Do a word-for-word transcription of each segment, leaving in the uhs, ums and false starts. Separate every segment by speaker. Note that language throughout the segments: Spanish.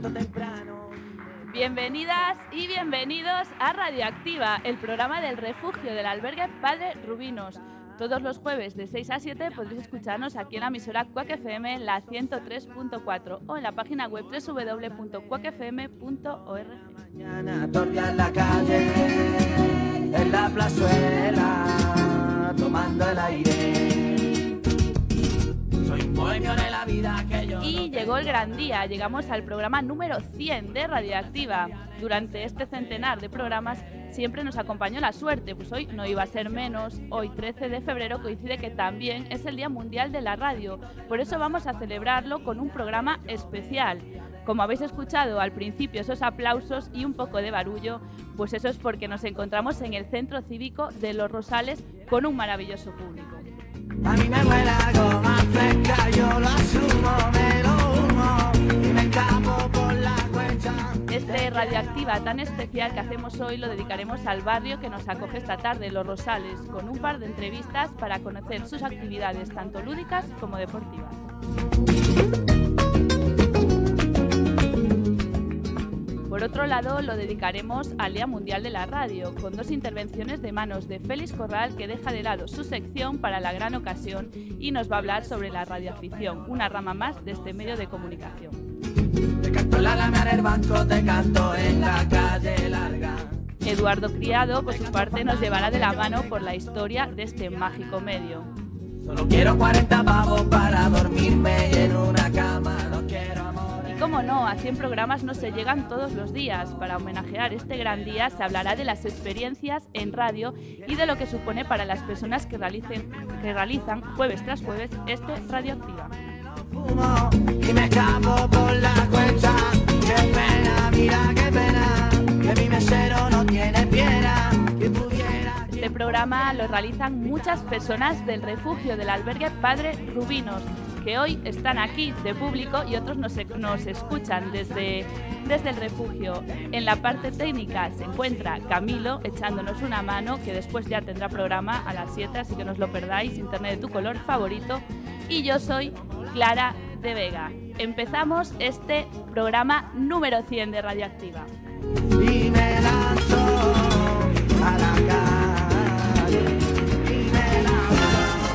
Speaker 1: levanto temprano.
Speaker 2: Bienvenidas y bienvenidos a Radioactiva, el programa del refugio del albergue Padre Rubinos. Todos los jueves de seis a siete podréis escucharnos aquí en la emisora Quack F M, la ciento tres punto cuatro, o en la página web doble u doble u doble u punto quack f m punto org.
Speaker 1: Mañana tordia en la calle, en la plazuela, tomando el aire. Soy un bohemio de la vida que yo.
Speaker 2: Y llegó el gran día, llegamos al programa número cien de Radioactiva. Durante este centenar de programas siempre nos acompañó la suerte, pues hoy no iba a ser menos. Hoy, trece de febrero, coincide que también es el Día Mundial de la Radio. Por eso vamos a celebrarlo con un programa especial. Como habéis escuchado al principio esos aplausos y un poco de barullo, pues eso es porque nos encontramos en el Centro Cívico de Los Rosales con un maravilloso público.
Speaker 1: A mí me huele algo más fresca, yo lo asumo, me lo humo y me escapo por la cuecha.
Speaker 2: Este Radioactiva tan especial que hacemos hoy lo dedicaremos al barrio que nos acoge esta tarde, Los Rosales, con un par de entrevistas para conocer sus actividades tanto lúdicas como deportivas. Por otro lado, lo dedicaremos al Día Mundial de la Radio, con dos intervenciones de manos de Félix Corral, que deja de lado su sección para la gran ocasión y nos va a hablar sobre la radioafición, una rama más de este medio de comunicación.
Speaker 1: Te canto en la lana del banco, te canto en la calle larga.
Speaker 2: Eduardo Criado, por su parte, nos llevará de la mano por la historia de este mágico medio.
Speaker 1: Solo quiero cuarenta pavos para dormirme en una cama, no quiero amor.
Speaker 2: Y como no, a cien programas no se llegan todos los días. Para homenajear este gran día se hablará de las experiencias en radio y de lo que supone para las personas que realicen, que realizan jueves tras jueves este Radioactiva.
Speaker 1: Fumo y me escapo por la cuesta. Qué pena, mira qué pena, que mi mesero no tiene piedra. Que pudiera.
Speaker 2: Este programa lo realizan muchas personas del refugio del albergue Padre Rubinos, que hoy están aquí de público y otros nos, nos escuchan desde, desde el refugio. En la parte técnica se encuentra Camilo echándonos una mano, que después ya tendrá programa a las siete, así que no os lo perdáis, Internet de tu color favorito. Y yo soy Clara de Vega. Empezamos este programa número cien de Radioactiva.
Speaker 1: Y me lanzo a la calle. Y me lanzo.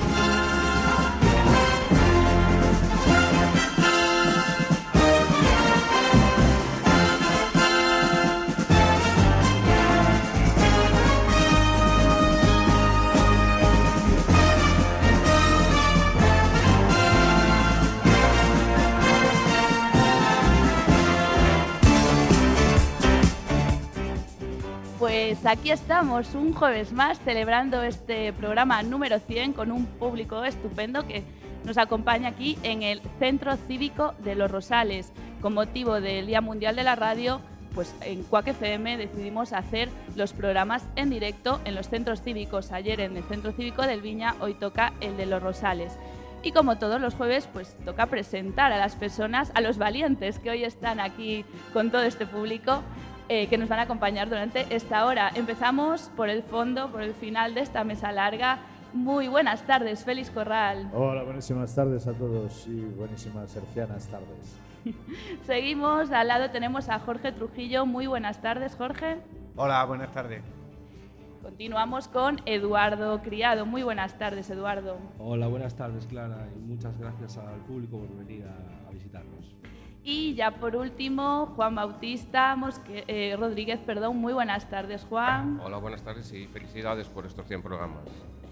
Speaker 2: Pues aquí estamos un jueves más celebrando este programa número cien con un público estupendo que nos acompaña aquí en el Centro Cívico de Los Rosales. Con motivo del Día Mundial de la Radio, pues en Quack F M decidimos hacer los programas en directo en los centros cívicos. Ayer en el Centro Cívico del Viña, hoy toca el de Los Rosales. Y como todos los jueves, pues toca presentar a las personas, a los valientes que hoy están aquí con todo este público, Eh, que nos van a acompañar durante esta hora. Empezamos por el fondo, por el final de esta mesa larga. Muy buenas tardes, Félix Corral.
Speaker 3: Hola, buenísimas tardes a todos y buenísimas sercianas tardes.
Speaker 2: Seguimos, al lado tenemos a Jorge Trujillo. Muy buenas tardes, Jorge.
Speaker 4: Hola, buenas tardes.
Speaker 2: Continuamos con Eduardo Criado. Muy buenas tardes, Eduardo.
Speaker 5: Hola, buenas tardes, Clara, y muchas gracias al público por venir a, a visitarnos.
Speaker 2: Y ya por último, Juan Bautista Mosque, eh, Rodríguez, perdón. Muy buenas tardes, Juan.
Speaker 6: Hola, buenas tardes y felicidades por estos cien programas.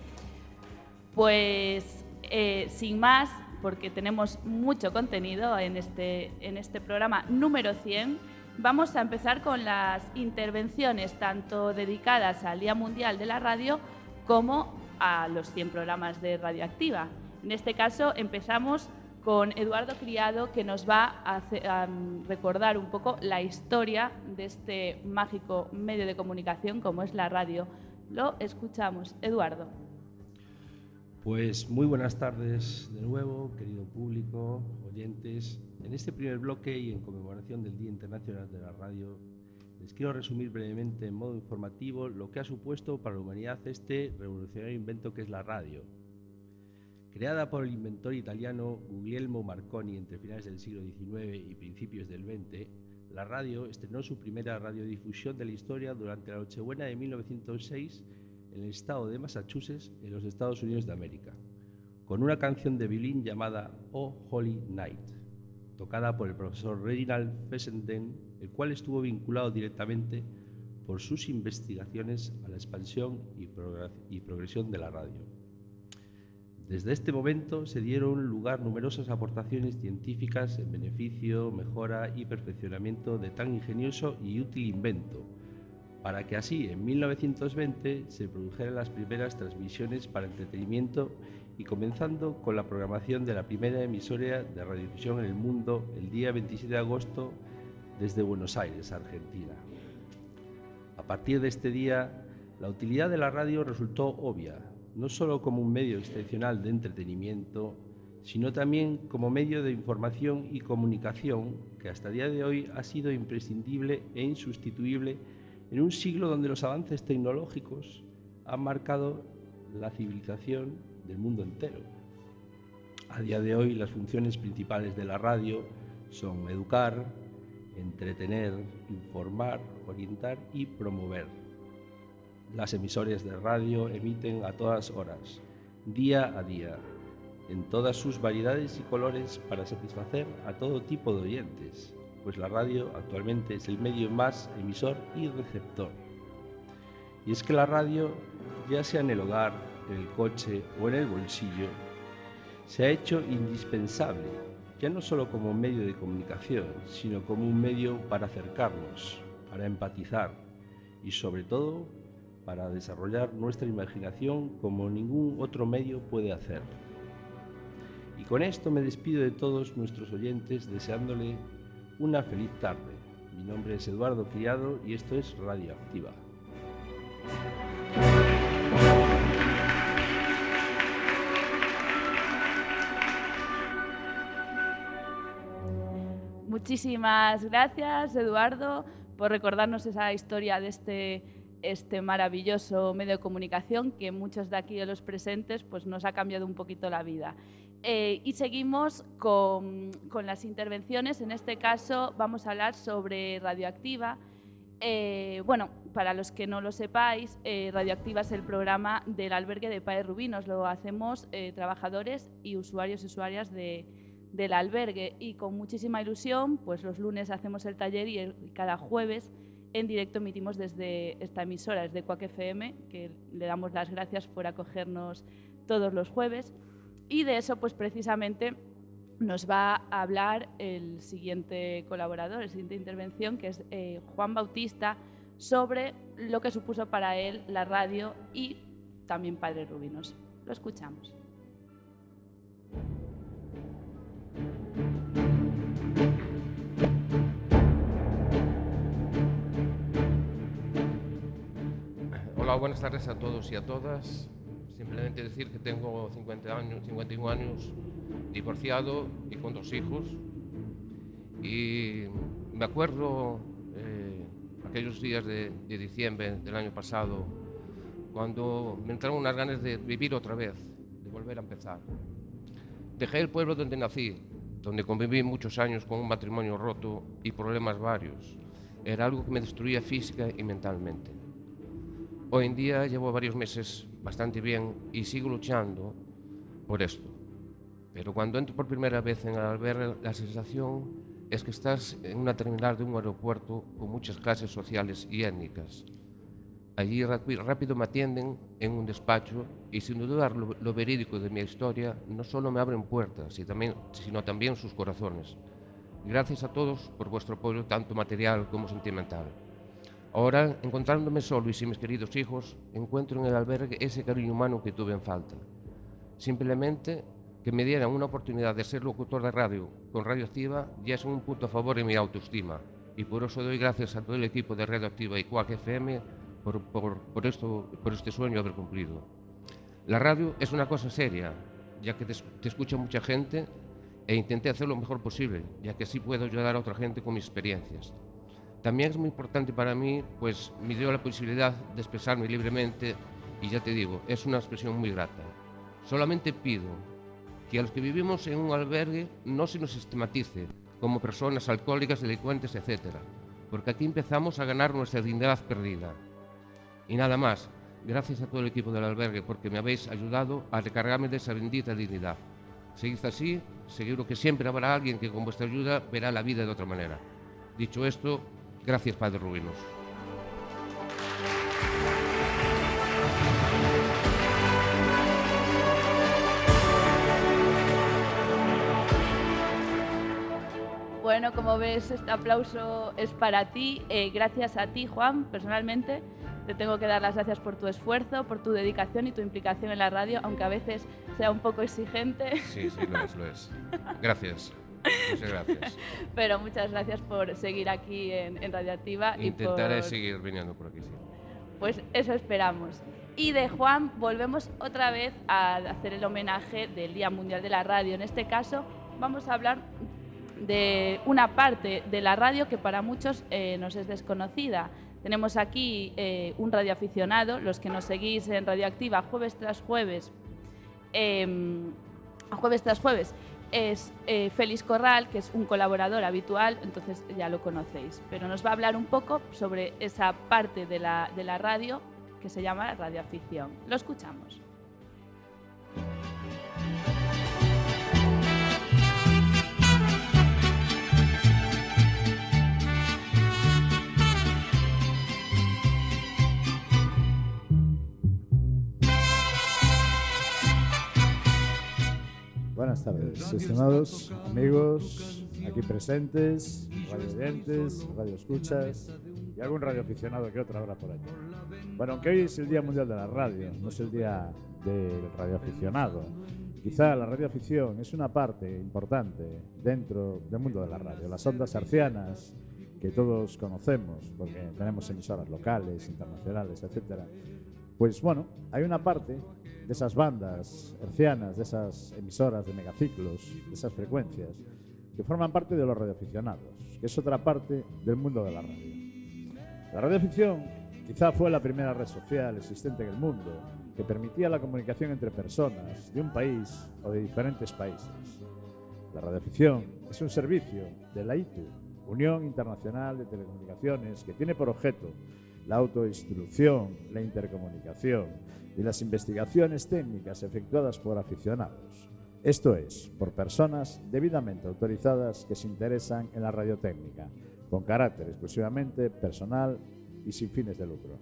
Speaker 2: Pues eh, sin más, porque tenemos mucho contenido en este, en este programa número cien, vamos a empezar con las intervenciones tanto dedicadas al Día Mundial de la Radio como a los cien programas de Radioactiva. En este caso empezamos con Eduardo Criado, que nos va a, hacer, a recordar un poco la historia de este mágico medio de comunicación como es la radio. Lo escuchamos. Eduardo.
Speaker 5: Pues muy buenas tardes de nuevo, querido público, oyentes. En este primer bloque y en conmemoración del Día Internacional de la Radio, les quiero resumir brevemente en modo informativo lo que ha supuesto para la humanidad este revolucionario invento que es la radio. Creada por el inventor italiano Guglielmo Marconi entre finales del siglo diecinueve y principios del veinte, La radio estrenó su primera radiodifusión de la historia durante la Nochebuena de mil novecientos seis en el estado de Massachusetts, en los Estados Unidos de América, con una canción de violín llamada Oh Holy Night, tocada por el profesor Reginald Fessenden, el cual estuvo vinculado directamente por sus investigaciones a la expansión y, progr- y progresión de la radio. Desde este momento se dieron lugar numerosas aportaciones científicas en beneficio, mejora y perfeccionamiento de tan ingenioso y útil invento, para que así en mil novecientos veinte se produjeran las primeras transmisiones para entretenimiento y comenzando con la programación de la primera emisora de radiodifusión en el mundo el día veintisiete de agosto desde Buenos Aires, Argentina. A partir de este día, la utilidad de la radio resultó obvia, no solo como un medio excepcional de entretenimiento, sino también como medio de información y comunicación que hasta el día de hoy ha sido imprescindible e insustituible en un siglo donde los avances tecnológicos han marcado la civilización del mundo entero. A día de hoy, las funciones principales de la radio son educar, entretener, informar, orientar y promover. Las emisoras de radio emiten a todas horas, día a día, en todas sus variedades y colores para satisfacer a todo tipo de oyentes, pues la radio actualmente es el medio más emisor y receptor. Y es que la radio, ya sea en el hogar, en el coche o en el bolsillo, se ha hecho indispensable, ya no solo como medio de comunicación, sino como un medio para acercarnos, para empatizar y sobre todo para desarrollar nuestra imaginación como ningún otro medio puede hacer. Y con esto me despido de todos nuestros oyentes deseándole una feliz tarde. Mi nombre es Eduardo Criado y esto es Radioactiva.
Speaker 2: Muchísimas gracias, Eduardo, por recordarnos esa historia de este, este maravilloso medio de comunicación que muchos de aquí de los presentes pues, nos ha cambiado un poquito la vida. Eh, y seguimos con, con las intervenciones. En este caso vamos a hablar sobre Radioactiva. Eh, bueno, para los que no lo sepáis, eh, Radioactiva es el programa del albergue de Padre Rubinos. Lo hacemos eh, trabajadores y usuarios y usuarias de, del albergue y con muchísima ilusión, pues los lunes hacemos el taller y, el, y cada jueves en directo emitimos desde esta emisora, desde Quack F M, que le damos las gracias por acogernos todos los jueves. Y de eso, pues precisamente, nos va a hablar el siguiente colaborador, la siguiente intervención, que es eh, Juan Bautista, sobre lo que supuso para él la radio y también Padre Rubinos. Lo escuchamos.
Speaker 6: Hola, buenas tardes a todos y a todas. Simplemente decir que tengo cincuenta años, cincuenta y un años, divorciado y con dos hijos. Y me acuerdo eh, aquellos días de, de diciembre del año pasado, cuando me entraron unas ganas de vivir otra vez, de volver a empezar. Dejé el pueblo donde nací, donde conviví muchos años con un matrimonio roto y problemas varios. Era algo que me destruía física y mentalmente. Hoy en día llevo varios meses bastante bien y sigo luchando por esto. Pero cuando entro por primera vez en el albergue, la sensación es que estás en una terminal de un aeropuerto con muchas clases sociales y étnicas. Allí rápido me atienden en un despacho y sin dudar lo, lo verídico de mi historia no solo me abren puertas, sino también sus corazones. Gracias a todos por vuestro apoyo tanto material como sentimental. Ahora, encontrándome solo y sin mis queridos hijos, encuentro en el albergue ese cariño humano que tuve en falta. Simplemente que me dieran una oportunidad de ser locutor de radio con Radioactiva ya es un punto a favor en mi autoestima. Y por eso doy gracias a todo el equipo de Radioactiva y Quack F M por, por, por, esto, por este sueño haber cumplido. La radio es una cosa seria, ya que te, te escucha mucha gente e intenté hacer lo mejor posible, ya que así puedo ayudar a otra gente con mis experiencias. También es muy importante para mí, pues me dio la posibilidad de expresarme libremente y ya te digo, es una expresión muy grata. Solamente pido que a los que vivimos en un albergue no se nos estigmatice como personas alcohólicas, delincuentes, etcétera. Porque aquí empezamos a ganar nuestra dignidad perdida. Y nada más, gracias a todo el equipo del albergue porque me habéis ayudado a recargarme de esa bendita dignidad. Seguid así, seguro que siempre habrá alguien que con vuestra ayuda verá la vida de otra manera. Dicho esto, gracias, Padre Rubinos.
Speaker 2: Bueno, como ves, este aplauso es para ti. Eh, gracias a ti, Juan, personalmente. Te tengo que dar las gracias por tu esfuerzo, por tu dedicación y tu implicación en la radio, aunque a veces sea un poco exigente.
Speaker 6: Sí, sí, lo es, lo es. Gracias. Muchas gracias.
Speaker 2: Pero muchas gracias por seguir aquí en, en Radioactiva.
Speaker 6: Intentaré
Speaker 2: y por...
Speaker 6: seguir viniendo por aquí, sí.
Speaker 2: Pues eso esperamos. Y de Juan volvemos otra vez a hacer el homenaje del Día Mundial de la Radio. En este caso vamos a hablar de una parte de la radio que para muchos eh, nos es desconocida. Tenemos aquí eh, un radioaficionado, los que nos seguís en Radioactiva jueves tras jueves, eh, jueves tras jueves, es eh, Félix Corral, que es un colaborador habitual, entonces ya lo conocéis, pero nos va a hablar un poco sobre esa parte de la, de la radio que se llama radioafición. Lo escuchamos.
Speaker 3: Buenas tardes, estimados amigos aquí presentes, radiovidentes, radioescuchas y algún radioaficionado que otra hora por aquí. Bueno, aunque hoy es el Día Mundial de la Radio, no es el Día del radioaficionado. Quizá la radioafición es una parte importante dentro del mundo de la radio. Las ondas hercianas que todos conocemos, porque tenemos emisoras locales, internacionales, etcétera. Pues bueno, hay una parte de esas bandas hercianas, de esas emisoras de megaciclos, de esas frecuencias, que forman parte de los radioaficionados, que es otra parte del mundo de la radio. La radioafición quizá fue la primera red social existente en el mundo que permitía la comunicación entre personas de un país o de diferentes países. La radioafición es un servicio de la I T U, Unión Internacional de Telecomunicaciones, que tiene por objeto la autoinstrucción, la intercomunicación y las investigaciones técnicas efectuadas por aficionados. Esto es, por personas debidamente autorizadas que se interesan en la radiotécnica, con carácter exclusivamente personal y sin fines de lucro.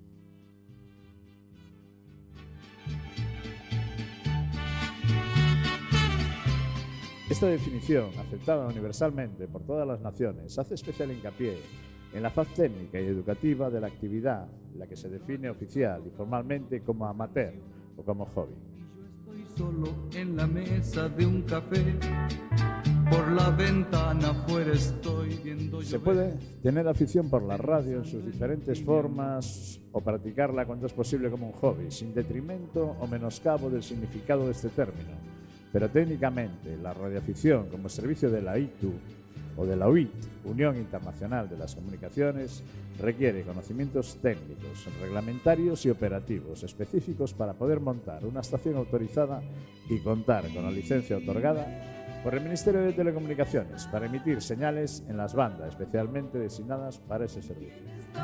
Speaker 3: Esta definición, aceptada universalmente por todas las naciones, hace especial hincapié en la faz técnica y educativa de la actividad, la que se define oficial y formalmente como amateur o como hobby.
Speaker 4: Yo estoy solo en la mesa de un café, por la ventana afuera estoy viendo llover.
Speaker 3: Se puede tener afición por la radio en sus diferentes formas o practicarla cuando es posible como un hobby, sin detrimento o menoscabo del significado de este término. Pero técnicamente la radioafición como servicio de la I T U o de la U I T, Unión Internacional de las Comunicaciones, requiere conocimientos técnicos, reglamentarios y operativos específicos para poder montar una estación autorizada y contar con la licencia otorgada por el Ministerio de Telecomunicaciones para emitir señales en las bandas especialmente designadas para ese servicio.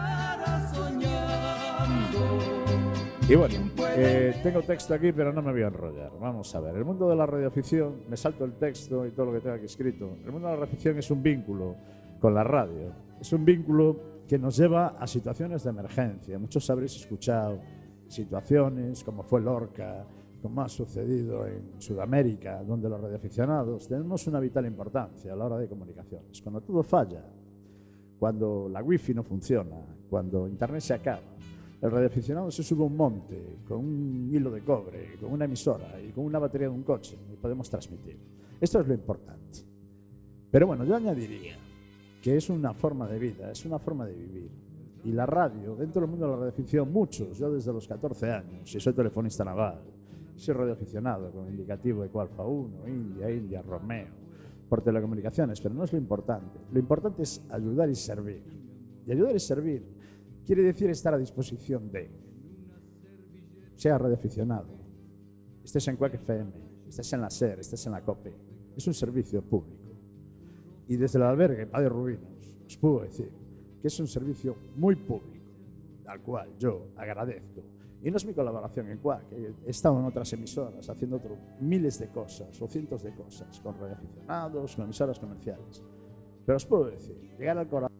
Speaker 3: Y bueno, eh, tengo texto aquí, pero no me voy a enrollar. Vamos a ver, el mundo de la radioafición, me salto el texto y todo lo que tengo aquí escrito. El mundo de la radioafición es un vínculo con la radio. Es un vínculo que nos lleva a situaciones de emergencia. Muchos habréis escuchado situaciones como fue Lorca, como ha sucedido en Sudamérica, donde los radioaficionados tenemos una vital importancia a la hora de comunicaciones. Cuando todo falla, cuando la wifi no funciona, cuando internet se acaba, el radioaficionado se sube a un monte con un hilo de cobre, con una emisora y con una batería de un coche y podemos transmitir. Esto es lo importante. Pero bueno, yo añadiría que es una forma de vida, es una forma de vivir. Y la radio, dentro del mundo de la radioafición, muchos, yo desde los catorce años, y soy telefonista naval, soy radioaficionado con indicativo de Alfa uno, India, India, Romeo, por telecomunicaciones, pero no es lo importante. Lo importante es ayudar y servir. Y ayudar y servir quiere decir estar a disposición de, sea radioaficionado, estés en Quack F M, estés en la SER, estés en la COPE, es un servicio público. Y desde el albergue Padre Rubinos os puedo decir que es un servicio muy público, al cual yo agradezco. Y no es mi colaboración en Quack, he estado en otras emisoras haciendo otro, miles de cosas o cientos de cosas, con radioaficionados, con emisoras comerciales. Pero os puedo decir, llegar al corazón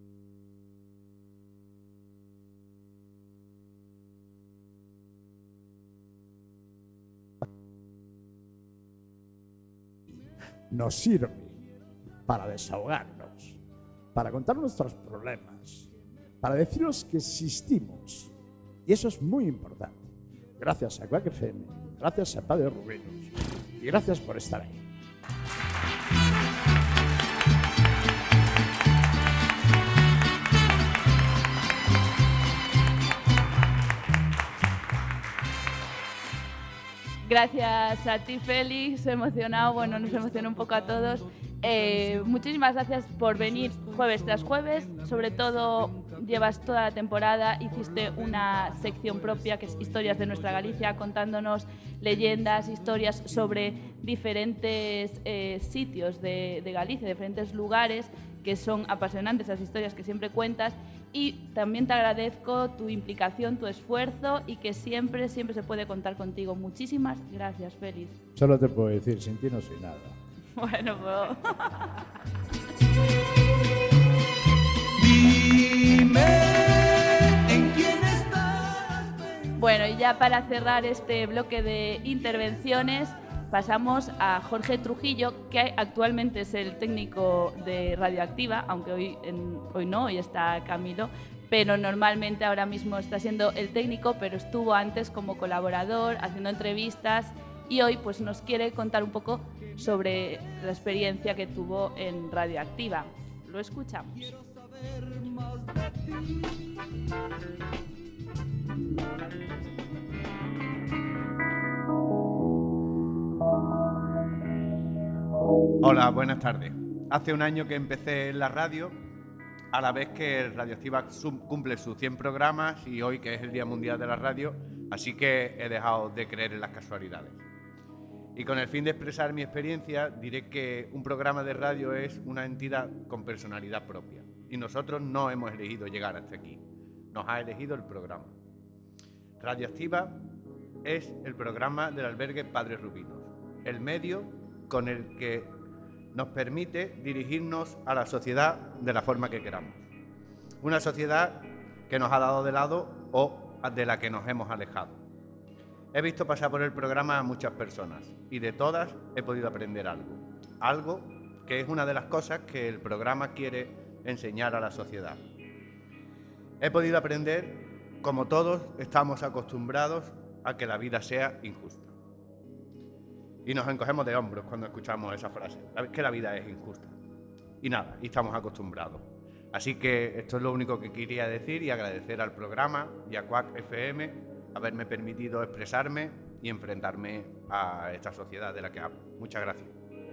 Speaker 3: nos sirve para desahogarnos, para contar nuestros problemas, para deciros que existimos. Y eso es muy importante. Gracias a Quack F M, gracias a Padre Rubinos y gracias por estar ahí.
Speaker 2: Gracias a ti, Félix, emocionado, bueno, nos emocionó un poco a todos. Eh, muchísimas gracias por venir jueves tras jueves, sobre todo llevas toda la temporada, hiciste una sección propia que es Historias de nuestra Galicia, contándonos leyendas, historias sobre diferentes eh, sitios de, de Galicia, diferentes lugares, que son apasionantes esas historias que siempre cuentas. Y también te agradezco tu implicación, tu esfuerzo y que siempre, siempre se puede contar contigo. Muchísimas gracias, Félix.
Speaker 3: Solo te puedo decir, sin ti no soy nada.
Speaker 2: Bueno, pues...
Speaker 4: Dime en quién estás.
Speaker 2: Bueno, y ya para cerrar este bloque de intervenciones, pasamos a Jorge Trujillo, que actualmente es el técnico de Radioactiva, aunque hoy, en, hoy no, hoy está Camilo, pero normalmente ahora mismo está siendo el técnico, pero estuvo antes como colaborador, haciendo entrevistas, y hoy pues, nos quiere contar un poco sobre la experiencia que tuvo en Radioactiva. Lo escuchamos.
Speaker 4: Quiero saber más de ti.
Speaker 7: Hola, buenas tardes. Hace un año que empecé en la radio, a la vez que Radioactiva cumple sus cien programas y hoy que es el Día Mundial de la Radio, así que he dejado de creer en las casualidades. Y con el fin de expresar mi experiencia, diré que un programa de radio es una entidad con personalidad propia y nosotros no hemos elegido llegar hasta aquí, nos ha elegido el programa. Radioactiva es el programa del albergue Padre Rubinos, el medio con el que nos permite dirigirnos a la sociedad de la forma que queramos. Una sociedad que nos ha dado de lado o de la que nos hemos alejado. He visto pasar por el programa a muchas personas y de todas he podido aprender algo. Algo que es una de las cosas que el programa quiere enseñar a la sociedad. He podido aprender, como todos estamos acostumbrados, a que la vida sea injusta. Y nos encogemos de hombros cuando escuchamos esa frase, que la vida es injusta. Y nada, y estamos acostumbrados. Así que esto es lo único que quería decir y agradecer al programa y a Quack F M haberme permitido expresarme y enfrentarme a esta sociedad de la que hablo. Muchas gracias.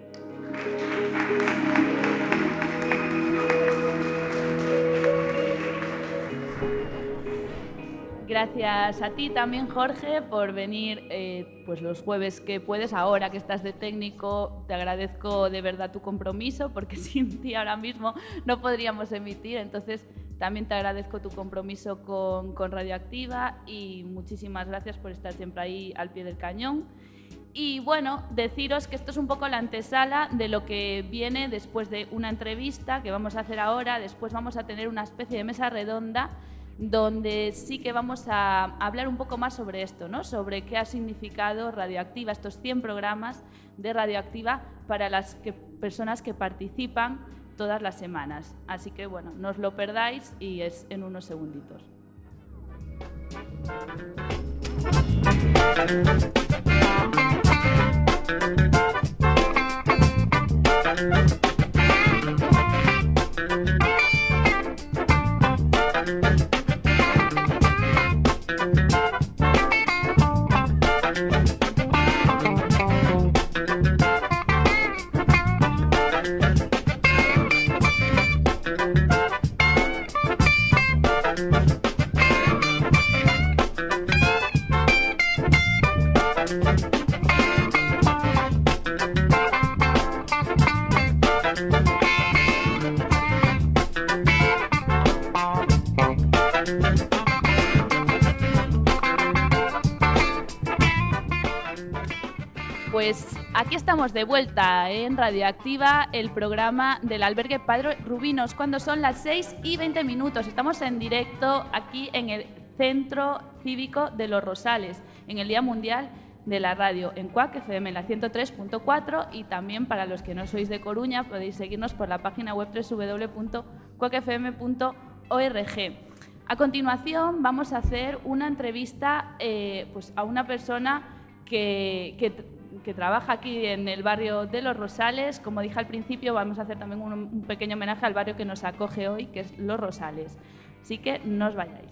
Speaker 2: Gracias a ti también, Jorge, por venir eh, pues los jueves que puedes. Ahora que estás de técnico, te agradezco de verdad tu compromiso, porque sin ti ahora mismo no podríamos emitir. Entonces, también te agradezco tu compromiso con, con Radioactiva y muchísimas gracias por estar siempre ahí al pie del cañón. Y bueno, deciros que esto es un poco la antesala de lo que viene después de una entrevista que vamos a hacer ahora. Después vamos a tener una especie de mesa redonda donde sí que vamos a hablar un poco más sobre esto, ¿no? Sobre qué ha significado Radioactiva, estos cien programas de Radioactiva para las que, personas que participan todas las semanas. Así que bueno, no os lo perdáis y es en unos segunditos. pues aquí estamos de vuelta en Radioactiva, el programa del albergue Padre Rubinos, cuando son las seis y veinte minutos. Estamos en directo aquí en el Centro Cívico de Los Rosales, en el Día Mundial de la Radio, en Cuac F M, en la ciento tres punto cuatro, y también para los que no sois de Coruña podéis seguirnos por la página web doble u doble u doble u punto cuac f m punto org. A continuación vamos a hacer una entrevista eh, pues a una persona que, que que trabaja aquí en el barrio de Los Rosales. Como dije al principio, vamos a hacer también un, un pequeño homenaje al barrio que nos acoge hoy, que es Los Rosales. Así que no os vayáis.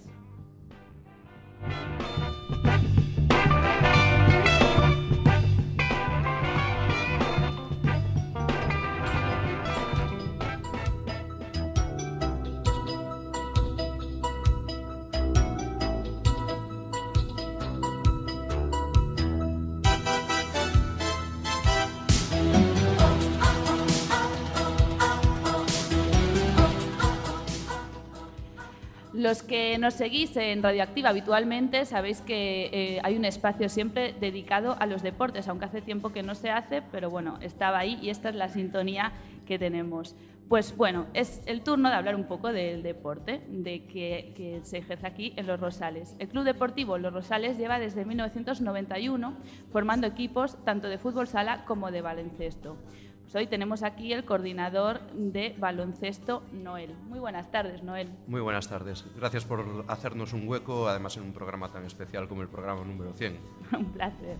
Speaker 2: Los que nos seguís en Radioactiva habitualmente sabéis que eh, hay un espacio siempre dedicado a los deportes, aunque hace tiempo que no se hace, pero bueno, estaba ahí y esta es la sintonía que tenemos. Pues bueno, es el turno de hablar un poco del deporte de que, que se ejerce aquí en Los Rosales. El Club Deportivo Los Rosales lleva desde mil novecientos noventa y uno formando equipos tanto de fútbol sala como de baloncesto. Pues hoy tenemos aquí el coordinador de baloncesto, Noel. Muy buenas tardes, Noel.
Speaker 8: Muy buenas tardes. Gracias por hacernos un hueco, además en un programa tan especial como el programa número cien.
Speaker 2: Un placer.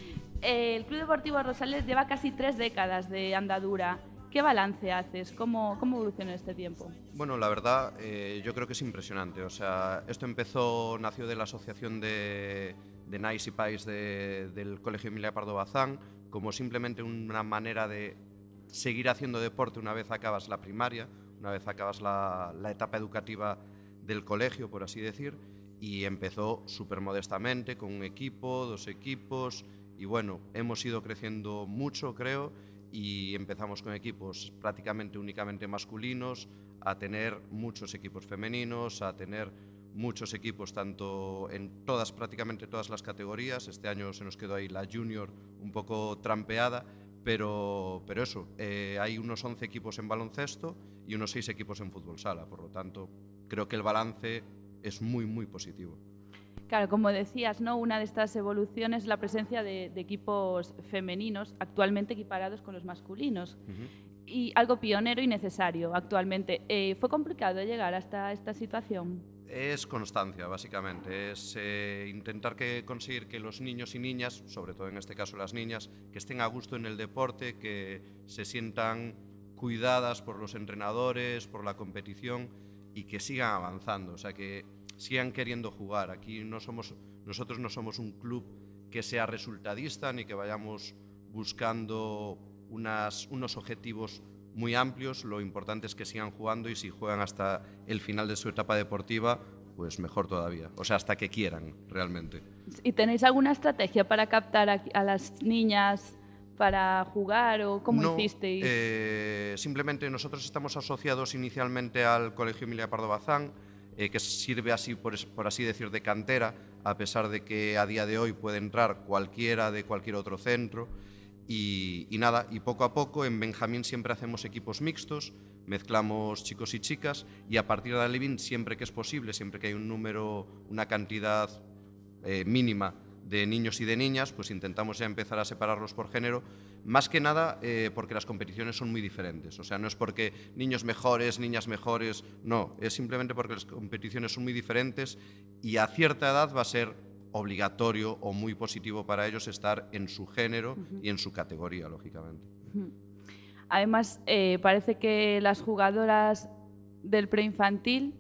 Speaker 2: El Club Deportivo Rosales lleva casi tres décadas de andadura. ¿Qué balance haces? ¿Cómo, cómo evolucionó este tiempo?
Speaker 8: Bueno, la verdad, eh, yo creo que es impresionante. O sea, esto empezó, nació de la asociación de, de Nais y Pais de, del Colegio Emilia Pardo Bazán, como simplemente una manera de seguir haciendo deporte una vez acabas la primaria, una vez acabas la, la etapa educativa del colegio, por así decir, y empezó súper modestamente, con un equipo, dos equipos, y bueno, hemos ido creciendo mucho, creo, y empezamos con equipos prácticamente únicamente masculinos, a tener muchos equipos femeninos, a tener muchos equipos tanto en todas, prácticamente todas las categorías. Este año se nos quedó ahí la junior un poco trampeada, Pero, pero eso, eh, hay unos once equipos en baloncesto y unos seis equipos en fútbol sala, por lo tanto, creo que el balance es muy, muy positivo.
Speaker 2: Claro, como decías, ¿no? Una de estas evoluciones es la presencia de, de equipos femeninos actualmente equiparados con los masculinos. Uh-huh. Y algo pionero y necesario actualmente. Eh, ¿Fue complicado llegar hasta esta situación?
Speaker 8: Es constancia, básicamente, es eh, intentar que, conseguir que los niños y niñas, sobre todo en este caso las niñas, que estén a gusto en el deporte, que se sientan cuidadas por los entrenadores, por la competición y que sigan avanzando, o sea, que sigan queriendo jugar. Aquí no somos, nosotros no somos un club que sea resultadista ni que vayamos buscando unas, unos objetivos muy amplios. Lo importante es que sigan jugando y si juegan hasta el final de su etapa deportiva, pues mejor todavía, o sea, hasta que quieran realmente.
Speaker 2: ¿Y tenéis alguna estrategia para captar a, a las niñas para jugar o cómo
Speaker 8: no,
Speaker 2: hicisteis?
Speaker 8: Eh, simplemente nosotros estamos asociados inicialmente al Colegio Emilia Pardo Bazán, eh, que sirve así, por, por así decir, de cantera, a pesar de que a día de hoy puede entrar cualquiera de cualquier otro centro. Y, y nada, y poco a poco en Benjamín siempre hacemos equipos mixtos, mezclamos chicos y chicas, y a partir de Alevín, siempre que es posible, siempre que hay un número, una cantidad eh, mínima de niños y de niñas, pues intentamos ya empezar a separarlos por género, más que nada eh, porque las competiciones son muy diferentes. O sea, no es porque niños mejores, niñas mejores, no, es simplemente porque las competiciones son muy diferentes y a cierta edad va a ser obligatorio o muy positivo para ellos estar en su género uh-huh. y en su categoría, lógicamente.
Speaker 2: Uh-huh. Además, eh, parece que las jugadoras del preinfantil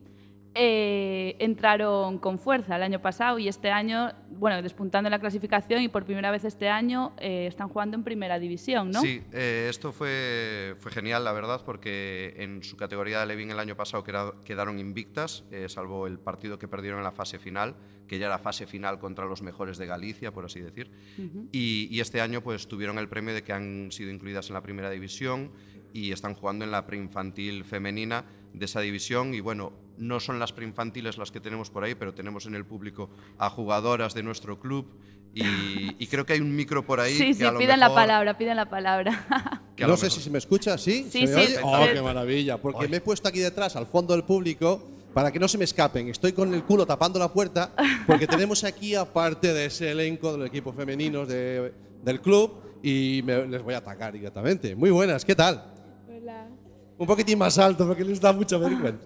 Speaker 2: eh, entraron con fuerza el año pasado y este año, bueno, despuntando en la clasificación y por primera vez este año eh, están jugando en primera división, ¿no?
Speaker 8: Sí, eh, esto fue, fue genial, la verdad, porque en su categoría de Alevín el año pasado quedaron invictas, eh, salvo el partido que perdieron en la fase final, que ya era fase final contra los mejores de Galicia, por así decir, uh-huh. y, y este año pues tuvieron el premio de que han sido incluidas en la primera división y están jugando en la preinfantil femenina de esa división y bueno, no son las preinfantiles las que tenemos por ahí, pero tenemos en el público a jugadoras de nuestro club y, y creo que hay un micro por ahí.
Speaker 2: Sí,
Speaker 8: que
Speaker 2: sí,
Speaker 8: a lo
Speaker 2: piden
Speaker 8: mejor,
Speaker 2: la palabra, piden la palabra.
Speaker 8: que a
Speaker 9: No
Speaker 8: lo
Speaker 9: sé
Speaker 8: mejor-
Speaker 9: si se me escucha, ¿sí?
Speaker 2: Sí,
Speaker 9: ¿Se me
Speaker 2: sí.
Speaker 9: oye? ¡Oh,
Speaker 2: Sí.
Speaker 9: qué maravilla! Porque me he puesto aquí detrás, al fondo del público, para que no se me escapen. Estoy con el culo tapando la puerta porque tenemos aquí, aparte de ese elenco del equipo femeninos de- del club, y me- les voy a atacar directamente. Muy buenas, ¿qué tal?
Speaker 10: Hola.
Speaker 9: Un poquitín más alto porque les da mucha vergüenza.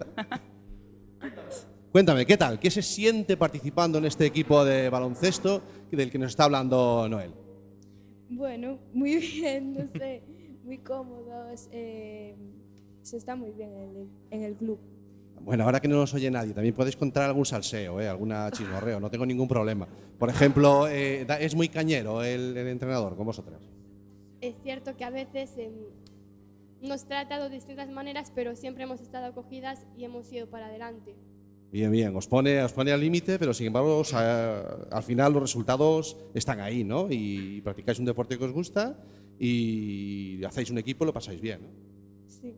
Speaker 9: Cuéntame, ¿qué tal? ¿Qué se siente participando en este equipo de baloncesto del que nos está hablando Noel?
Speaker 10: Bueno, muy bien, no sé, muy cómodos. eh, se está muy bien en el, en el club.
Speaker 9: Bueno, ahora que no nos oye nadie, también podéis contar algún salseo, ¿eh? Alguna chismorreo, no tengo ningún problema. Por ejemplo, eh, da- es muy cañero el, el entrenador con vosotras.
Speaker 10: Es cierto que a veces eh, nos trata de distintas maneras, pero siempre hemos estado acogidas y hemos ido para adelante.
Speaker 9: Bien, bien, os pone, os pone al límite, pero sin embargo, o sea, al final los resultados están ahí, ¿no? Y practicáis un deporte que os gusta y hacéis un equipo y lo pasáis bien, ¿no?
Speaker 10: Sí.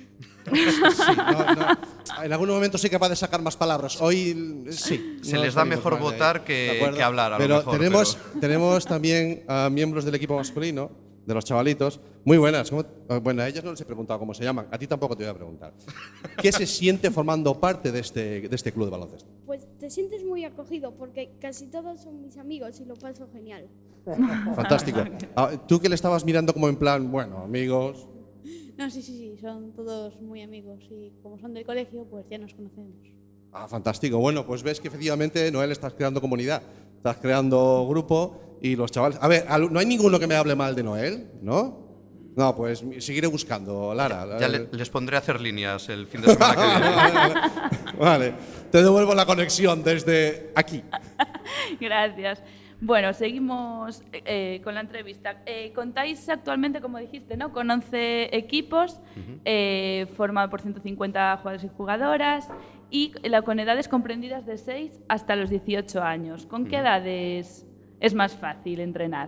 Speaker 9: Sí, no, no. En algún momento soy capaz de sacar más palabras. Hoy sí.
Speaker 8: Se
Speaker 9: no
Speaker 8: les da
Speaker 9: salimos
Speaker 8: mejor
Speaker 9: mal de ahí.
Speaker 8: votar que-
Speaker 9: ¿De acuerdo?
Speaker 8: que hablar, a lo
Speaker 9: pero
Speaker 8: mejor,
Speaker 9: Tenemos,
Speaker 8: pero-
Speaker 9: tenemos también a miembros del equipo masculino, de los chavalitos. Muy buenas. ¿Cómo- Bueno, a ellos no les he preguntado cómo se llaman. A ti tampoco te voy a preguntar. ¿Qué se siente formando parte de este, de este club de baloncesto?
Speaker 10: Pues te sientes muy acogido porque casi todos son mis amigos y lo paso genial.
Speaker 9: Fantástico. Ah, ¿Tú que le estabas mirando como en plan, bueno, amigos?
Speaker 11: No, sí, sí, sí, son todos muy amigos y como son del colegio, pues ya nos conocemos.
Speaker 9: Ah, fantástico. Bueno, pues ves que efectivamente, Noel, estás creando comunidad, estás creando grupo y los chavales… A ver, al- no hay ninguno que me hable mal de Noel, ¿no? No, pues seguiré buscando, Lara.
Speaker 8: Ya le- les pondré a hacer líneas el fin de semana que viene.
Speaker 9: Vale, te devuelvo la conexión desde aquí.
Speaker 2: Gracias. Bueno, seguimos eh, con la entrevista. Eh, contáis actualmente, como dijiste, ¿no? Con once equipos, eh, formado por ciento cincuenta jugadores y jugadoras, y la- con edades comprendidas de seis hasta los dieciocho años. ¿Con qué
Speaker 8: Ujú.
Speaker 2: edades es más fácil entrenar?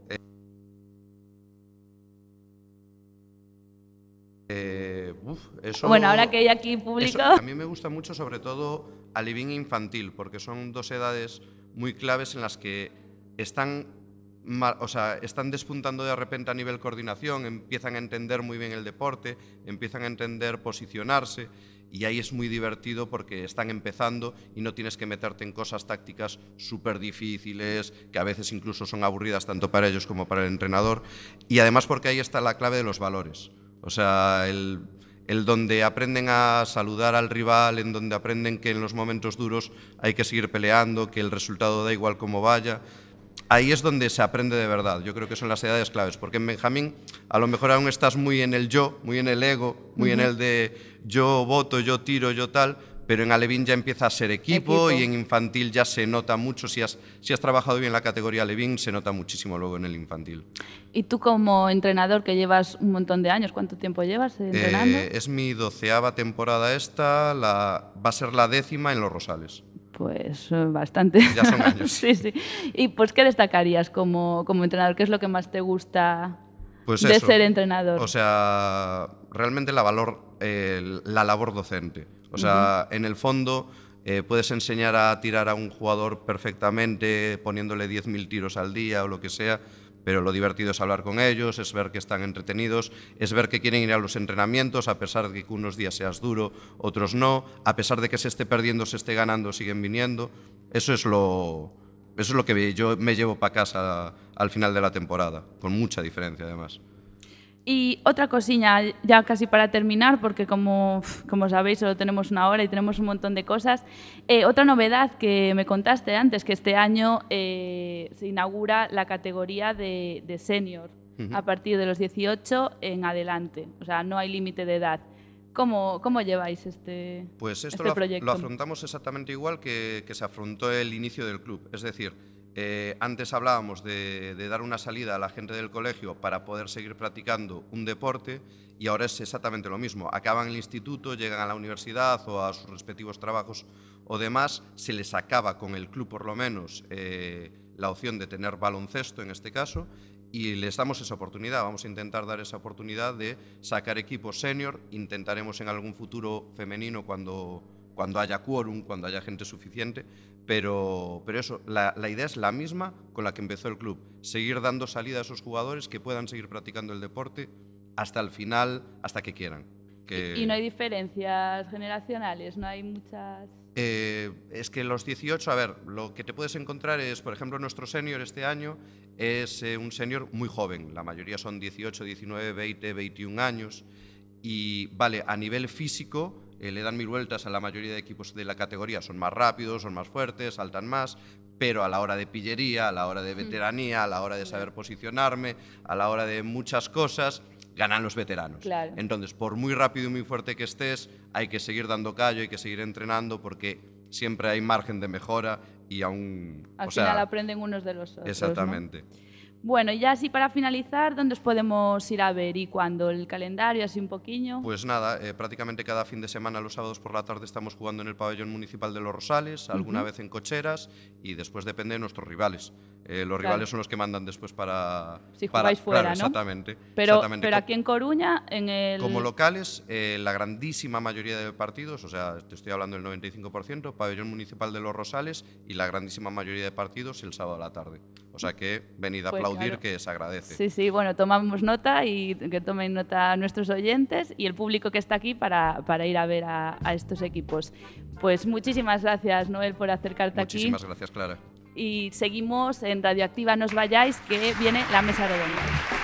Speaker 8: Eh, uf, eso,
Speaker 2: Bueno, ahora que hay aquí público…
Speaker 8: eso a mí me gusta mucho, sobre todo alevín e infantil, porque son dos edades muy claves en las que están, ma- o sea, están despuntando de repente a nivel coordinación, empiezan a entender muy bien el deporte, empiezan a entender posicionarse, y ahí es muy divertido porque están empezando y no tienes que meterte en cosas tácticas súper difíciles, que a veces incluso son aburridas tanto para ellos como para el entrenador, y además porque ahí está la clave de los valores. O sea, el, el donde aprenden a saludar al rival, en donde aprenden que en los momentos duros hay que seguir peleando, que el resultado da igual como vaya. Ahí es donde se aprende de verdad. Yo creo que son las edades claves, porque en Benjamín a lo mejor aún estás muy en el yo, muy en el ego, muy en
Speaker 2: Ujú.
Speaker 8: el de yo voto, yo tiro, yo tal, pero en alevín ya empieza a ser equipo,
Speaker 2: Equipo.
Speaker 8: y en infantil ya se nota mucho. Si has, si has trabajado bien la categoría alevín, se nota muchísimo luego en el infantil.
Speaker 2: Y tú como entrenador que llevas un montón de años, ¿cuánto tiempo llevas eh, entrenando?
Speaker 8: Eh, es mi doceava temporada esta, la, va a ser la décima en Los Rosales.
Speaker 2: Pues eh, bastante.
Speaker 8: Ya son años.
Speaker 2: Sí, sí. Y pues, ¿qué destacarías como, como entrenador? ¿Qué es lo que más te gusta
Speaker 8: Pues
Speaker 2: de
Speaker 8: eso,
Speaker 2: ser entrenador?
Speaker 8: O sea, realmente la, valor, eh, la labor docente. O sea, en el fondo eh, puedes enseñar a tirar a un jugador perfectamente poniéndole diez mil tiros al día o lo que sea, pero lo divertido es hablar con ellos, es ver que están entretenidos, es ver que quieren ir a los entrenamientos a pesar de que unos días seas duro, otros no, a pesar de que se esté perdiendo, se esté ganando, siguen viniendo. Eso es lo, eso es lo que yo me llevo para casa al final de la temporada, con mucha diferencia además.
Speaker 2: Y otra cosilla, ya casi para terminar, porque como, como sabéis solo tenemos una hora y tenemos un montón de cosas. Eh, otra novedad que me contaste antes, que este año eh, se inaugura la categoría de, de senior,
Speaker 8: Ujú.
Speaker 2: a partir de los dieciocho en adelante. O sea, no hay límite de edad. ¿Cómo, cómo lleváis este,
Speaker 8: Pues esto
Speaker 2: este
Speaker 8: lo, af-
Speaker 2: proyecto?
Speaker 8: lo afrontamos exactamente igual que, que se afrontó el inicio del club. Es decir, eh, antes hablábamos de, de dar una salida a la gente del colegio para poder seguir practicando un deporte, y ahora es exactamente lo mismo. Acaban el instituto, llegan a la universidad o a sus respectivos trabajos o demás, se les acaba con el club por lo menos eh, la opción de tener baloncesto en este caso, y les damos esa oportunidad. Vamos a intentar dar esa oportunidad de sacar equipos senior. Intentaremos en algún futuro femenino cuando, cuando haya quórum, cuando haya gente suficiente, pero, pero eso, la, la idea es la misma con la que empezó el club, seguir dando salida a esos jugadores que puedan seguir practicando el deporte hasta el final, hasta que quieran. Que...
Speaker 2: ¿Y no hay diferencias generacionales? ¿No hay muchas...?
Speaker 8: Eh, es que los dieciocho, a ver, lo que te puedes encontrar es, por ejemplo, nuestro senior este año es eh, un senior muy joven, la mayoría son dieciocho, diecinueve, veinte, veintiún años, y vale, a nivel físico eh, le dan mil vueltas a la mayoría de equipos de la categoría, son más rápidos, son más fuertes, saltan más, pero a la hora de pillería, a la hora de veteranía, a la hora de saber posicionarme, a la hora de muchas cosas, ganan los veteranos.
Speaker 2: Claro.
Speaker 8: Entonces, por muy rápido y muy fuerte que estés, hay que seguir dando callo, hay que seguir entrenando, porque siempre hay margen de mejora y aún...
Speaker 2: Al
Speaker 8: o
Speaker 2: final
Speaker 8: sea,
Speaker 2: aprenden unos de los otros.
Speaker 8: exactamente.
Speaker 2: ¿No? Bueno, y ya así para finalizar, ¿dónde os podemos ir a ver y cuándo? ¿El calendario así un poquillo?
Speaker 8: Pues nada, eh, prácticamente cada fin de semana, los sábados por la tarde, estamos jugando en el pabellón municipal de Los Rosales, alguna
Speaker 2: Uh-huh.
Speaker 8: vez en cocheras, y después depende de nuestros rivales. Eh, los
Speaker 2: Claro.
Speaker 8: rivales son los que mandan después para...
Speaker 2: Si
Speaker 8: para-
Speaker 2: jugáis fuera,
Speaker 8: claro,
Speaker 2: ¿no?
Speaker 8: exactamente.
Speaker 2: Pero,
Speaker 8: exactamente.
Speaker 2: pero
Speaker 8: Co-
Speaker 2: aquí en Coruña, en el...
Speaker 8: Como locales, eh, la grandísima mayoría de partidos, o sea, te estoy hablando del noventa y cinco por ciento, pabellón municipal de Los Rosales, y la grandísima mayoría de partidos el sábado a la tarde. O sea que venid a
Speaker 2: Pues
Speaker 8: aplaudir,
Speaker 2: claro.
Speaker 8: que se agradece.
Speaker 2: Sí, sí, bueno, tomamos nota y que tomen nota nuestros oyentes y el público que está aquí para, para ir a ver a, a estos equipos. Pues muchísimas gracias, Noel, por acercarte
Speaker 8: Muchísimas
Speaker 2: aquí.
Speaker 8: gracias, Clara.
Speaker 2: Y seguimos en Radioactiva, no os vayáis, que viene la mesa redonda.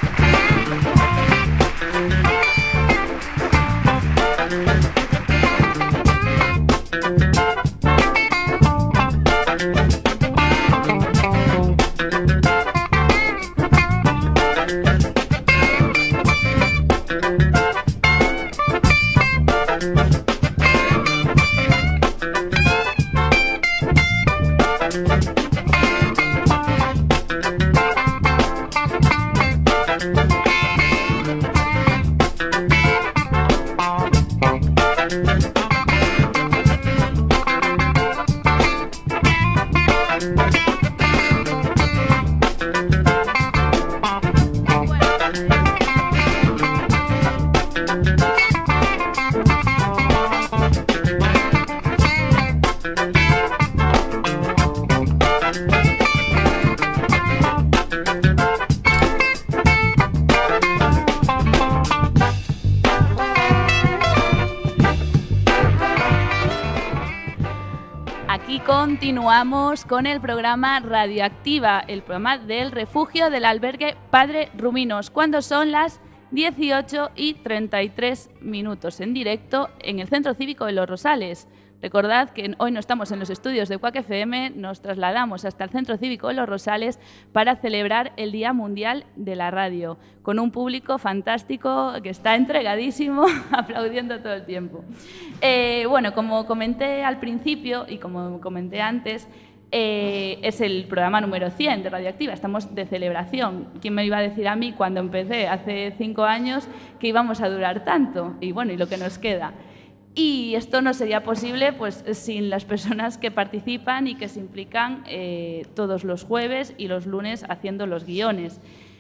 Speaker 2: Aquí continuamos con el programa Radioactiva, el programa del refugio del albergue Padre Ruminos, cuando son las dieciocho y treinta y tres minutos en directo en el Centro Cívico de Los Rosales. Recordad que hoy no estamos en los estudios de Quack F M, nos trasladamos hasta el Centro Cívico de Los Rosales para celebrar el Día Mundial de la Radio, con un público fantástico que está entregadísimo, aplaudiendo todo el tiempo. Eh, bueno, como comenté al principio y como comenté antes, eh, es el programa número cien de Radioactiva, estamos de celebración. ¿Quién me iba a decir a mí cuando empecé hace cinco años que íbamos a durar tanto? Y bueno, y lo que nos queda. Y esto no sería posible pues, sin las personas que participan y que se implican eh, todos los jueves y los lunes haciendo los guiones.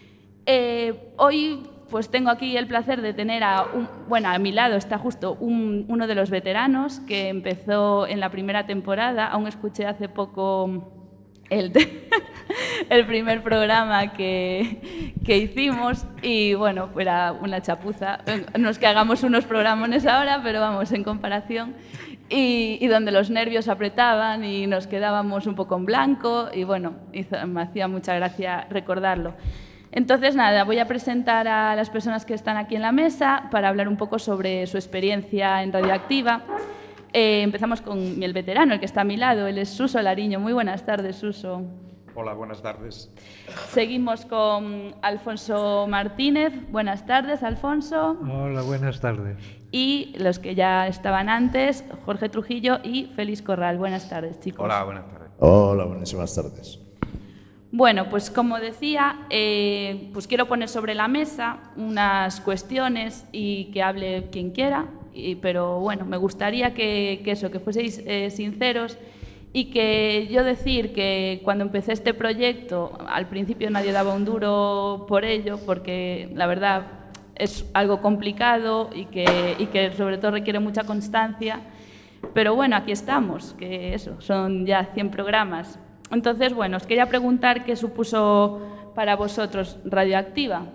Speaker 2: Eh, hoy pues, tengo aquí el placer de tener a, un, bueno, a mi lado está justo un, uno de los veteranos que empezó en la primera temporada, aún escuché hace poco el, el primer programa que, que hicimos y bueno, era una chapuza. No es que hagamos unos programones ahora, pero vamos, en comparación. Y, y donde los nervios apretaban y nos quedábamos un poco en blanco y bueno, hizo, me hacía mucha gracia recordarlo. Entonces, nada, voy a presentar a las personas que están aquí en la mesa para hablar un poco sobre su experiencia en Radioactiva. Eh, empezamos con el veterano, el que está a mi lado, él es Suso Lariño. Muy buenas tardes, Suso.
Speaker 12: Hola, buenas tardes.
Speaker 2: Seguimos con Alfonso Martínez. Buenas tardes, Alfonso.
Speaker 13: Hola, buenas tardes.
Speaker 2: Y los que ya estaban antes, Jorge Trujillo y Félix Corral. Buenas tardes, chicos.
Speaker 12: Hola, buenas tardes.
Speaker 3: Hola, buenísimas tardes.
Speaker 2: Bueno, pues como decía, eh, pues quiero poner sobre la mesa unas cuestiones y que hable quien quiera, y, pero bueno, me gustaría que, que eso, que fueseis eh, sinceros y que yo decir que cuando empecé este proyecto, al principio nadie daba un duro por ello, porque la verdad es algo complicado y que, y que sobre todo requiere mucha constancia, Pero bueno, aquí estamos, que eso, son ya cien programas. Entonces, bueno, os quería preguntar qué supuso para vosotros Radioactiva.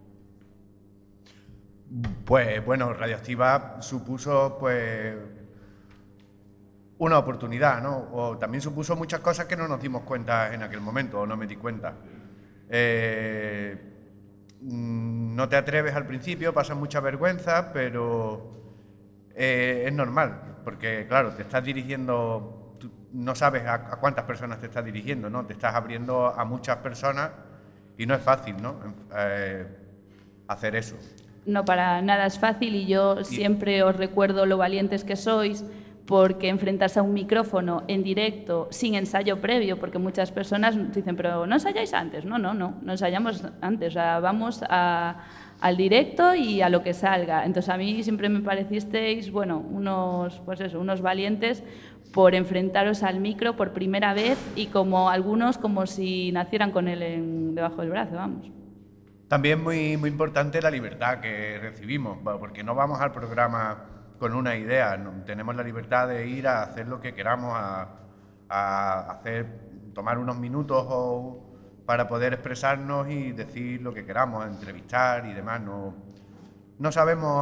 Speaker 7: Pues bueno, Radioactiva supuso pues una oportunidad, ¿no? O también supuso muchas cosas que no nos dimos cuenta en aquel momento, o no me di cuenta. Eh, no te atreves al principio, pasas mucha vergüenza, pero eh, es normal, porque claro, te estás dirigiendo, tú no sabes a, a cuántas personas te estás dirigiendo, ¿no? Te estás abriendo a muchas personas y no es fácil, ¿no? Eh, hacer eso.
Speaker 2: No, para nada es fácil y yo siempre os recuerdo lo valientes que sois, porque enfrentarse a un micrófono en directo, sin ensayo previo, porque muchas personas dicen, pero ¿no ensayáis antes? No, no, no, no ensayamos antes, o sea, vamos a, al directo y a lo que salga. Entonces a mí siempre me parecisteis, bueno, unos, pues eso, unos valientes por enfrentaros al micro por primera vez y como algunos como si nacieran con él en, debajo del brazo, vamos.
Speaker 7: También muy, muy importante la libertad que recibimos, porque no vamos al programa con una idea, no, tenemos la libertad de ir a hacer lo que queramos, a, a hacer, tomar unos minutos o, para poder expresarnos y decir lo que queramos, entrevistar y demás. No, no sabemos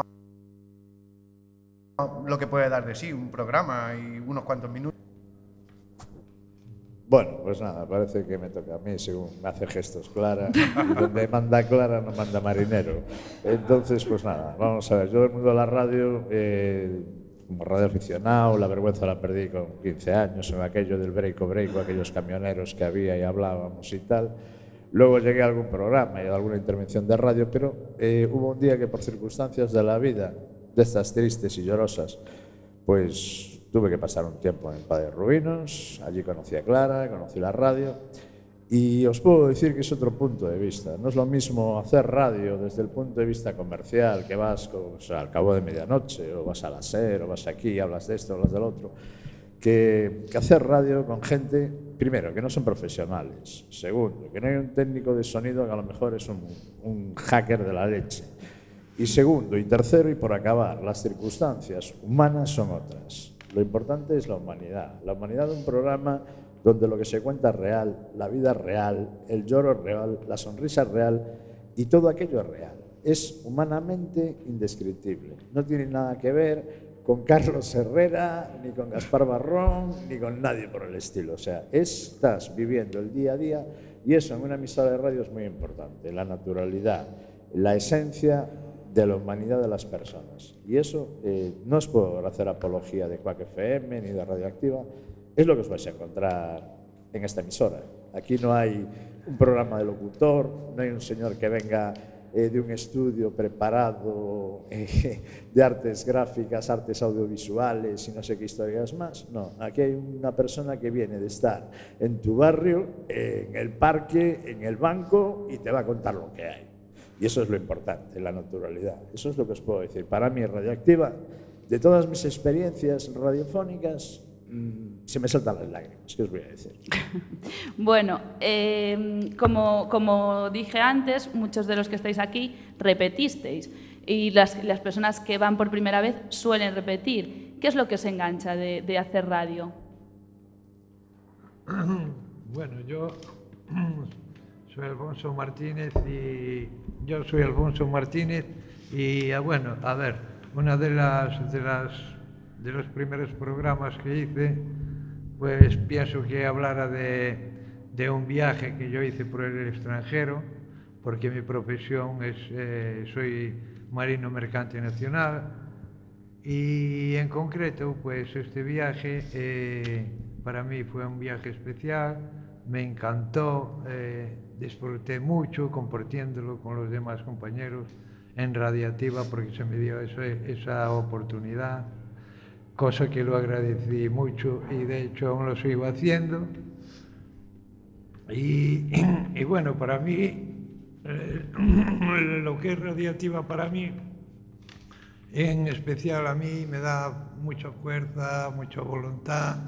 Speaker 7: lo que puede dar de sí un programa y unos cuantos minutos.
Speaker 3: Bueno, pues nada, parece que me toca a mí, según me hace gestos Clara, y donde manda Clara no manda marinero. Entonces, pues nada, vamos a ver, yo del mundo de la radio, eh, como radioaficionado, la vergüenza la perdí con quince años, en aquello del breako breako, aquellos camioneros que había y hablábamos y tal. Luego llegué a algún programa y a alguna intervención de radio, pero eh, hubo un día que por circunstancias de la vida, de estas tristes y llorosas, pues tuve que pasar un tiempo en Padre Rubinos, allí conocí a Clara, conocí la radio y os puedo decir que es otro punto de vista. No es lo mismo hacer radio desde el punto de vista comercial, que vas o sea, al cabo de medianoche o vas a la SER o vas aquí, hablas de esto, hablas del otro, que, que hacer radio con gente, primero, que no son profesionales, segundo, que no hay un técnico de sonido que a lo mejor es un, un hacker de la leche. Y segundo y tercero, y por acabar, las circunstancias humanas son otras. Lo importante es la humanidad. La humanidad de un programa donde lo que se cuenta es real, la vida es real, el lloro es real, la sonrisa es real y todo aquello es real. Es humanamente indescriptible. No tiene nada que ver con Carlos Herrera, ni con Gaspar Barrón, ni con nadie por el estilo. O sea, estás viviendo el día a día y eso en una emisora de radio es muy importante. La naturalidad, la esencia de la humanidad de las personas. Y eso eh, no es por hacer apología de Quack F M ni de Radioactiva, es lo que os vais a encontrar en esta emisora. Aquí no hay un programa de locutor, no hay un señor que venga eh, de un estudio preparado eh, de artes gráficas, artes audiovisuales y no sé qué historias más. No, aquí hay una persona que viene de estar en tu barrio, en el parque, en el banco y te va a contar lo que hay. Y eso es lo importante, la naturalidad. Eso es lo que os puedo decir. Para mí, Radioactiva, de todas mis experiencias radiofónicas, mmm, se me saltan las lágrimas. ¿Qué os voy a decir?
Speaker 2: Bueno, eh, como, como dije antes, muchos de los que estáis aquí repetisteis. Y las, las personas que van por primera vez suelen repetir. ¿Qué es lo que os engancha de, de hacer radio?
Speaker 13: Bueno, yo soy Alfonso Martínez y yo soy Alfonso Martínez y bueno, a ver, una de las de las de los primeros programas que hice, pues pienso que hablara de, de un viaje que yo hice por el extranjero, porque mi profesión es eh, soy marino mercante nacional y en concreto, pues este viaje eh, para mí fue un viaje especial, me encantó. Eh, Disfruté mucho compartiéndolo con los demás compañeros en Radioactiva porque se me dio eso, esa oportunidad, cosa que lo agradecí mucho y de hecho aún lo sigo haciendo. Y, y bueno, para mí, eh, lo que es Radioactiva para mí, en especial a mí, me da mucha fuerza, mucha voluntad,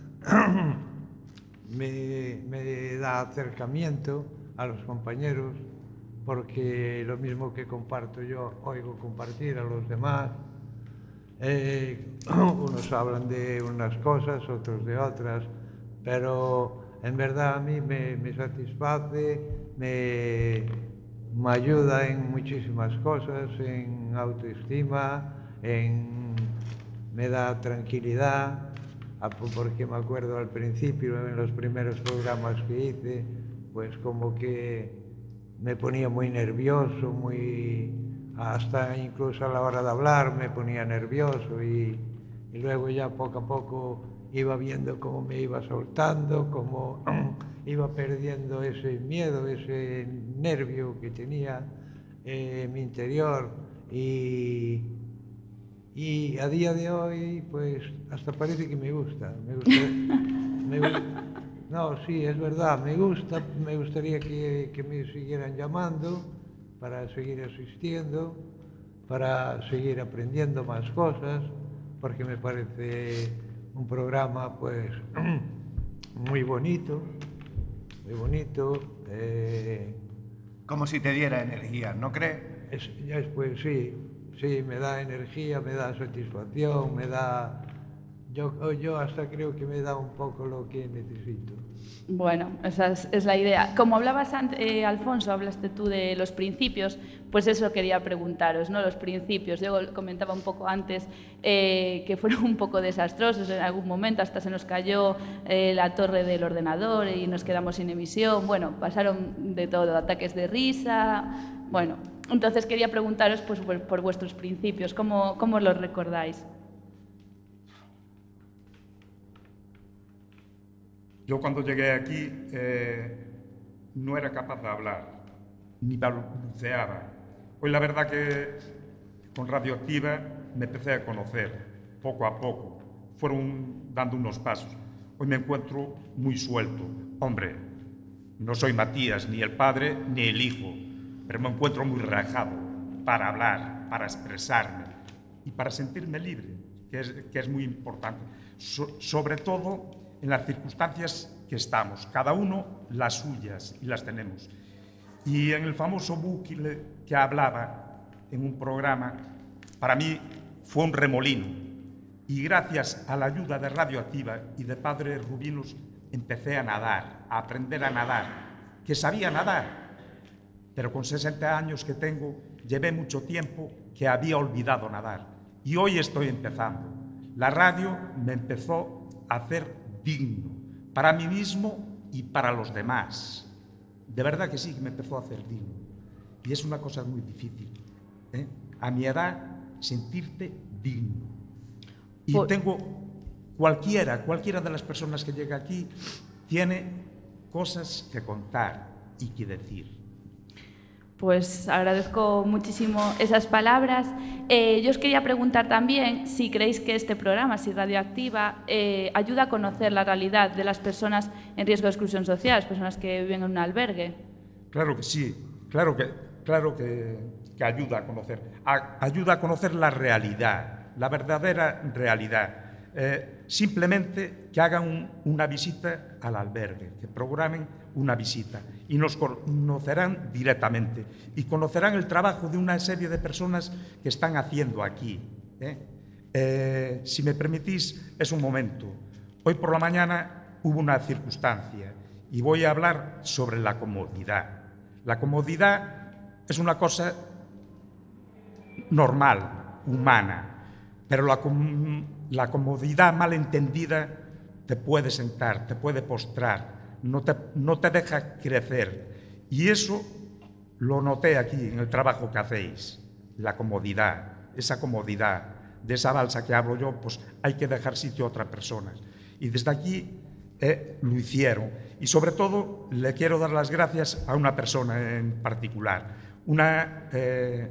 Speaker 13: me, me da acercamiento a los compañeros, porque lo mismo que comparto yo, oigo compartir a los demás, Eh, unos hablan de unas cosas, otros de otras, pero en verdad a mí me, me satisface, me, me ayuda en muchísimas cosas, en autoestima, en, me da tranquilidad, porque me acuerdo al principio, en los primeros programas que hice, pues como que me ponía muy nervioso, muy, hasta incluso a la hora de hablar me ponía nervioso y, y luego ya poco a poco iba viendo cómo me iba soltando, cómo iba perdiendo ese miedo, ese nervio que tenía eh, en mi interior y, y a día de hoy pues hasta parece que me gusta. Me gusta, me, no, sí, es verdad, me gusta, me gustaría que, que me siguieran llamando para seguir asistiendo, para seguir aprendiendo más cosas, porque me parece un programa pues muy bonito, muy bonito. Eh,
Speaker 7: Como si te diera energía, ¿no crees?
Speaker 13: Es, es, pues sí, sí, me da energía, me da satisfacción, me da... Yo, yo hasta creo que me da un poco lo que necesito.
Speaker 2: Bueno, esa es, es la idea. Como hablabas antes, eh, Alfonso, hablaste tú de los principios, pues eso quería preguntaros, ¿no? Los principios. Yo comentaba un poco antes eh, que fueron un poco desastrosos en algún momento, hasta se nos cayó eh, la torre del ordenador y nos quedamos sin emisión. Bueno, pasaron de todo, ataques de risa. Bueno, entonces quería preguntaros pues, por, por vuestros principios, ¿cómo, cómo los recordáis?
Speaker 12: Yo cuando llegué aquí eh, no era capaz de hablar, ni balbuceaba. Hoy la verdad que con Radioactiva me empecé a conocer poco a poco. Fueron dando unos pasos. Hoy me encuentro muy suelto. Hombre, no soy Matías, ni el padre, ni el hijo, pero me encuentro muy relajado para hablar, para expresarme y para sentirme libre, que es, que es muy importante. So, sobre todo en las circunstancias que estamos, cada uno las suyas y las tenemos. Y en el famoso bucle que hablaba en un programa, para mí fue un remolino. Y gracias a la ayuda de Radioactiva y de Padre Rubinos empecé a nadar, a aprender a nadar, que sabía nadar, pero con sesenta años que tengo, llevé mucho tiempo que había olvidado nadar. Y hoy estoy empezando. La radio me empezó a hacer digno, para mí mismo y para los demás. De verdad que sí, que me empezó a hacer digno. Y es una cosa muy difícil, ¿eh? A mi edad, sentirte digno. Y Por... tengo, cualquiera, cualquiera de las personas que llega aquí, tiene cosas que contar y que decir.
Speaker 2: Pues agradezco muchísimo esas palabras. Eh, yo os quería preguntar también si creéis que este programa, si Radioactiva, eh, ayuda a conocer la realidad de las personas en riesgo de exclusión social, las personas que viven en un albergue.
Speaker 12: Claro que sí, claro que, claro que, que ayuda a conocer. A, ayuda a conocer la realidad, la verdadera realidad. Eh, simplemente que hagan un, una visita al albergue, que programen una visita y nos conocerán directamente y conocerán el trabajo de una serie de personas que están haciendo aquí. ¿eh? Eh, si me permitís, es un momento. Hoy por la mañana hubo una circunstancia y voy a hablar sobre la comodidad. La comodidad es una cosa normal, humana, pero la, com la comodidad mal entendida te puede sentar, te puede postrar, no te, no te deja crecer. Y eso lo noté aquí en el trabajo que hacéis, la comodidad, esa comodidad de esa balsa que hablo yo, pues hay que dejar sitio a otras personas. Y desde aquí eh, lo hicieron. Y sobre todo le quiero dar las gracias a una persona en particular, una... Eh,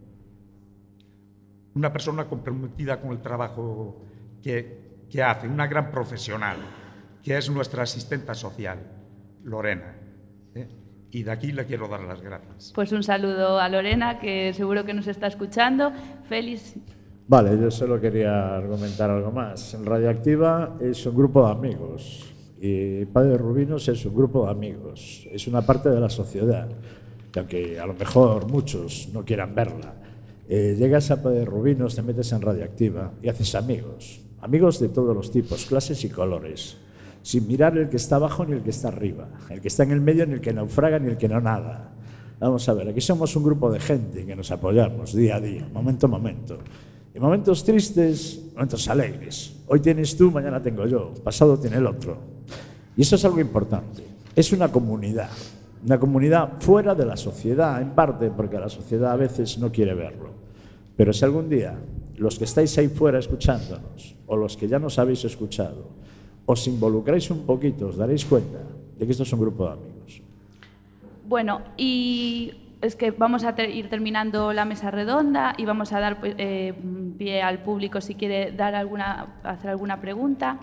Speaker 12: una persona comprometida con el trabajo que, que hace, una gran profesional, que es nuestra asistenta social, Lorena. ¿eh? Y de aquí le quiero dar las gracias.
Speaker 2: Pues un saludo a Lorena, que seguro que nos está escuchando. Félix.
Speaker 3: Vale, yo solo quería argumentar algo más. En Radioactiva es un grupo de amigos y Padre Rubinos es un grupo de amigos. Es una parte de la sociedad, que aunque a lo mejor muchos no quieran verla, Eh, llegas a Rubinos, te metes en Radioactiva y haces amigos. Amigos de todos los tipos, clases y colores. Sin mirar el que está abajo ni el que está arriba. El que está en el medio ni el que naufraga ni el que no nada. Vamos a ver, aquí somos un grupo de gente que nos apoyamos día a día, momento a momento. En momentos tristes, momentos alegres. Hoy tienes tú, mañana tengo yo, pasado tiene el otro. Y eso es algo importante. Es una comunidad. Una comunidad fuera de la sociedad, en parte porque la sociedad a veces no quiere verlo. Pero si algún día los que estáis ahí fuera escuchándonos, o los que ya nos habéis escuchado, os involucráis un poquito, os daréis cuenta de que esto es un grupo de amigos.
Speaker 2: Bueno, y es que vamos a ter- ir terminando la mesa redonda y vamos a dar eh, pie al público si quiere dar alguna, hacer alguna pregunta.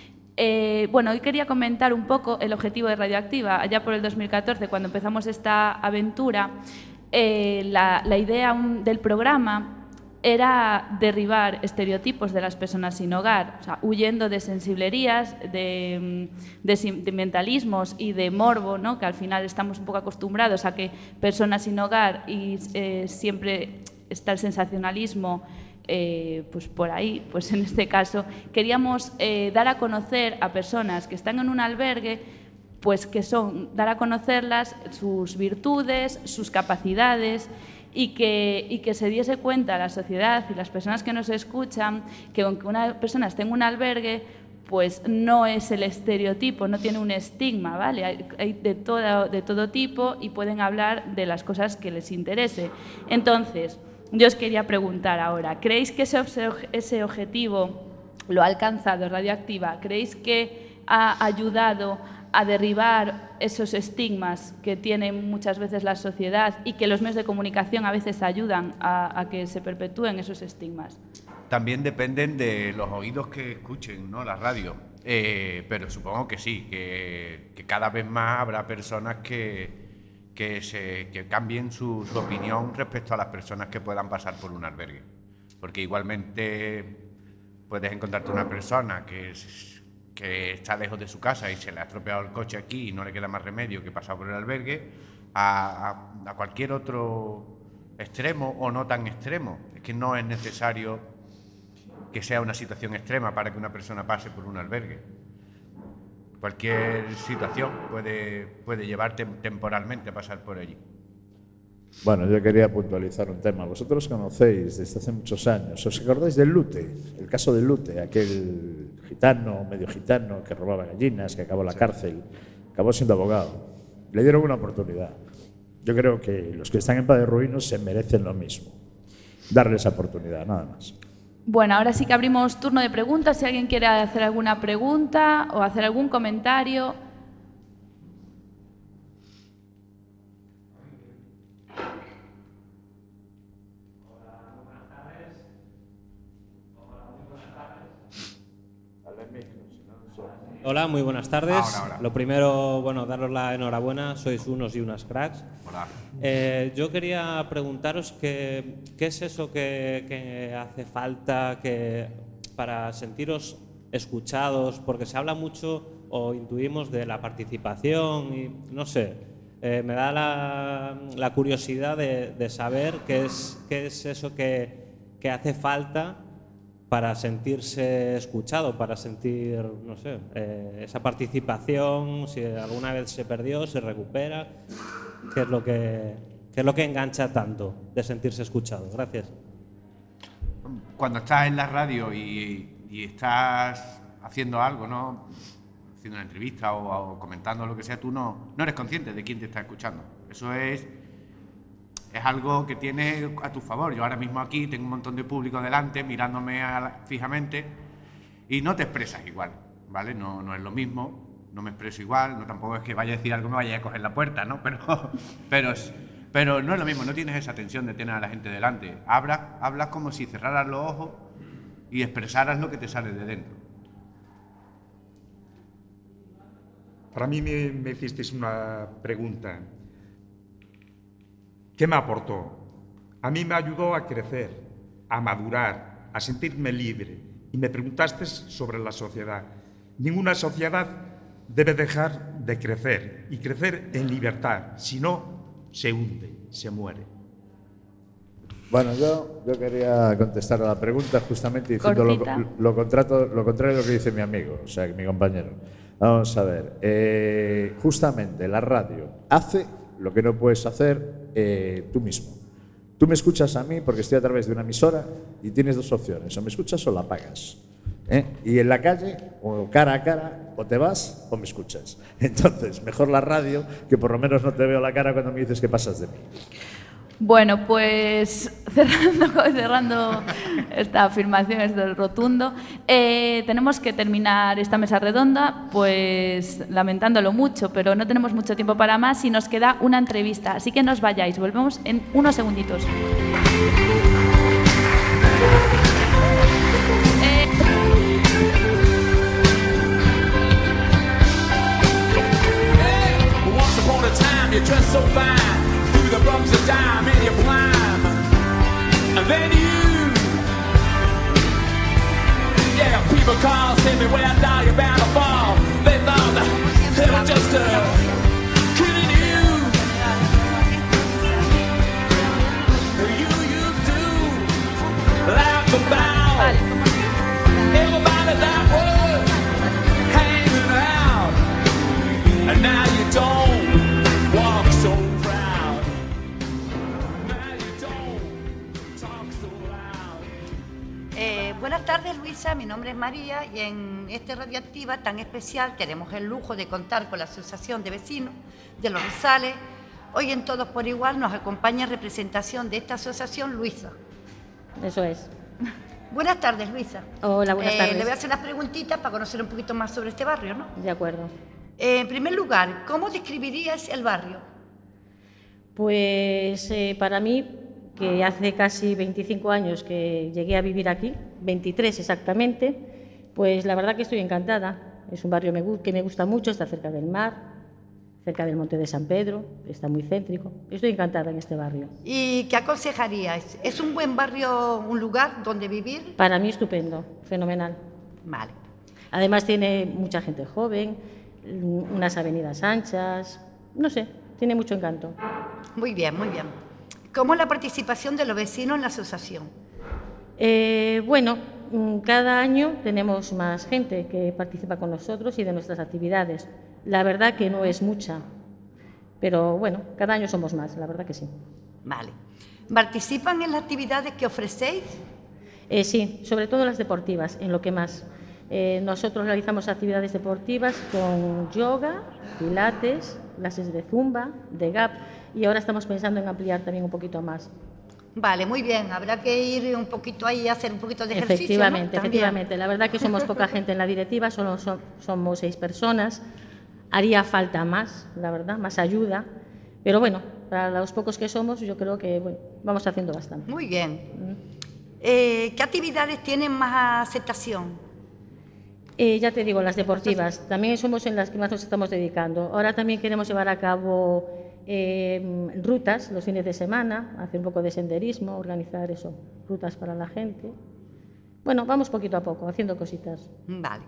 Speaker 2: Eh, bueno, hoy quería comentar un poco el objetivo de Radioactiva. Allá por el dos mil catorce, cuando empezamos esta aventura, eh, la, la idea un, del programa era derribar estereotipos de las personas sin hogar, o sea, huyendo de sensiblerías, de, de sentimentalismos y de morbo, ¿no? Que al final estamos un poco acostumbrados a que personas sin hogar y eh, siempre está el sensacionalismo. Eh, pues por ahí, pues en este caso queríamos eh, dar a conocer a personas que están en un albergue, pues que son, dar a conocerlas sus virtudes, sus capacidades y que, y que se diese cuenta la sociedad y las personas que nos escuchan que aunque una persona esté en un albergue, pues no es el estereotipo, no tiene un estigma, ¿vale? Hay, hay de, todo, de todo tipo y pueden hablar de las cosas que les interese. Entonces, yo os quería preguntar ahora, ¿creéis que ese, ese objetivo lo ha alcanzado Radioactiva? ¿Creéis que ha ayudado a derribar esos estigmas que tiene muchas veces la sociedad y que los medios de comunicación a veces ayudan a, a que se perpetúen esos estigmas?
Speaker 7: También dependen de los oídos que escuchen, ¿no? La radio. Eh, pero supongo que sí, que, que cada vez más habrá personas que... Que, se, que cambien su, su opinión respecto a las personas que puedan pasar por un albergue. Porque igualmente puedes encontrarte una persona que, es, que está lejos de su casa y se le ha estropeado el coche aquí y no le queda más remedio que pasar por el albergue, a, a, a cualquier otro extremo o no tan extremo. Es que no es necesario que sea una situación extrema para que una persona pase por un albergue. Cualquier situación puede, puede llevarte temporalmente a pasar por allí.
Speaker 3: Bueno, yo quería puntualizar un tema. Vosotros conocéis desde hace muchos años, ¿os acordáis del Lute? El caso del Lute, aquel gitano, medio gitano, que robaba gallinas, que acabó en la cárcel, acabó siendo abogado. Le dieron una oportunidad. Yo creo que los que están en Rubinos se merecen lo mismo. Darles esa oportunidad, nada más.
Speaker 2: Bueno, ahora sí que abrimos turno de preguntas. Si alguien quiere hacer alguna pregunta o hacer algún comentario.
Speaker 14: Hola, muy buenas tardes.
Speaker 7: Ahora, ahora.
Speaker 14: Lo primero, bueno, daros la enhorabuena, sois unos y unas cracks.
Speaker 7: Hola.
Speaker 14: Eh, yo quería preguntaros qué, qué es eso que, que hace falta que, para sentiros escuchados, porque se habla mucho o intuimos de la participación y no sé, eh, me da la, la curiosidad de, de saber qué es, qué es eso que, que hace falta para sentirse escuchado, para sentir, no sé, eh, esa participación, si alguna vez se perdió, se recupera, ¿qué es lo que, qué es lo que engancha tanto de sentirse escuchado? Gracias.
Speaker 7: Cuando estás en la radio y, y estás haciendo algo, ¿no? Haciendo una entrevista o, o comentando lo que sea, tú no, no eres consciente de quién te está escuchando. Eso es... Es algo que tienes a tu favor. Yo ahora mismo aquí tengo un montón de público delante mirándome a la, fijamente y no te expresas igual, ¿vale? No, no es lo mismo, no me expreso igual, no tampoco es que vaya a decir algo, me vaya a coger la puerta, ¿no? Pero, pero, pero no es lo mismo, no tienes esa tensión de tener a la gente delante. Hablas, hablas como si cerraras los ojos y expresaras lo que te sale de dentro.
Speaker 12: Para mí me, me hicisteis una pregunta. ¿Qué me aportó? A mí me ayudó a crecer, a madurar, a sentirme libre. Y me preguntaste sobre la sociedad. Ninguna sociedad debe dejar de crecer y crecer en libertad. Si no, se hunde, se muere.
Speaker 3: Bueno, yo, yo quería contestar a la pregunta justamente diciendo lo, lo, contrato, lo contrario de lo que dice mi amigo, o sea, mi compañero. Vamos a ver, eh, justamente la radio hace lo que no puedes hacer eh, tú mismo. Tú me escuchas a mí porque estoy a través de una emisora y tienes dos opciones, o me escuchas o la apagas. ¿eh? Y en la calle, o cara a cara, o te vas o me escuchas. Entonces, mejor la radio, que por lo menos no te veo la cara cuando me dices que pasas de mí.
Speaker 2: Bueno, pues cerrando, cerrando esta afirmación, este rotundo, eh, tenemos que terminar esta mesa redonda, pues lamentándolo mucho, pero no tenemos mucho tiempo para más y nos queda una entrevista, así que no os vayáis, volvemos en unos segunditos. Eh...
Speaker 15: Once upon a time you dressed so fine. The bumps of dime and you climb, and then you, yeah, people call, say me where now you're bound to fall. They thought that they were just uh, kidding you. You used to laugh about everybody that was hanging out, and now you don't walk so proud.
Speaker 16: Eh, buenas tardes, Luisa, mi nombre es María y en este Radioactiva tan especial tenemos el lujo de contar con la Asociación de Vecinos de Los Rosales. Hoy en Todos por Igual nos acompaña en representación de esta asociación Luisa.
Speaker 17: Eso es.
Speaker 16: Buenas tardes, Luisa.
Speaker 17: Hola, buenas
Speaker 16: eh,
Speaker 17: tardes.
Speaker 16: Le voy a hacer unas preguntitas para conocer un poquito más sobre este barrio, ¿no?
Speaker 17: De acuerdo.
Speaker 16: Eh, en primer lugar, ¿cómo describirías el barrio?
Speaker 17: Pues eh, para mí, que hace casi veinticinco años que llegué a vivir aquí, veintitrés exactamente, pues la verdad que estoy encantada. Es un barrio que me gusta mucho, está cerca del mar, cerca del Monte de San Pedro, está muy céntrico. Estoy encantada en este barrio.
Speaker 16: ¿Y qué aconsejarías? ¿Es un buen barrio, un lugar donde vivir?
Speaker 17: Para mí estupendo, fenomenal.
Speaker 16: Vale.
Speaker 17: Además tiene mucha gente joven, unas avenidas anchas, no sé, tiene mucho encanto.
Speaker 16: Muy bien, muy bien. ¿Cómo es la participación de los vecinos en la asociación?
Speaker 17: Eh, bueno, cada año tenemos más gente que participa con nosotros y de nuestras actividades. La verdad que no es mucha, pero bueno, cada año somos más, la verdad que sí.
Speaker 16: Vale. ¿Participan en las actividades que ofrecéis?
Speaker 17: Eh, sí, sobre todo las deportivas, en lo que más. Eh, nosotros realizamos actividades deportivas con yoga, pilates, clases de zumba, de gap, y ahora estamos pensando en ampliar también un poquito más.
Speaker 16: Vale, muy bien. Habrá que ir un poquito ahí a hacer un poquito de ejercicio,
Speaker 17: Efectivamente,
Speaker 16: ¿no?
Speaker 17: efectivamente. La verdad que somos poca gente en la directiva, solo so, somos seis personas. Haría falta más, la verdad, más ayuda. Pero bueno, para los pocos que somos, yo creo que bueno, vamos haciendo bastante.
Speaker 16: Muy bien. Eh, ¿Qué actividades tienen más aceptación?
Speaker 17: Eh, ya te digo, las deportivas. También somos en las que más nos estamos dedicando. Ahora también queremos llevar a cabo eh, rutas los fines de semana, hacer un poco de senderismo, organizar eso, rutas para la gente. Bueno, vamos poquito a poco, haciendo cositas.
Speaker 16: Vale.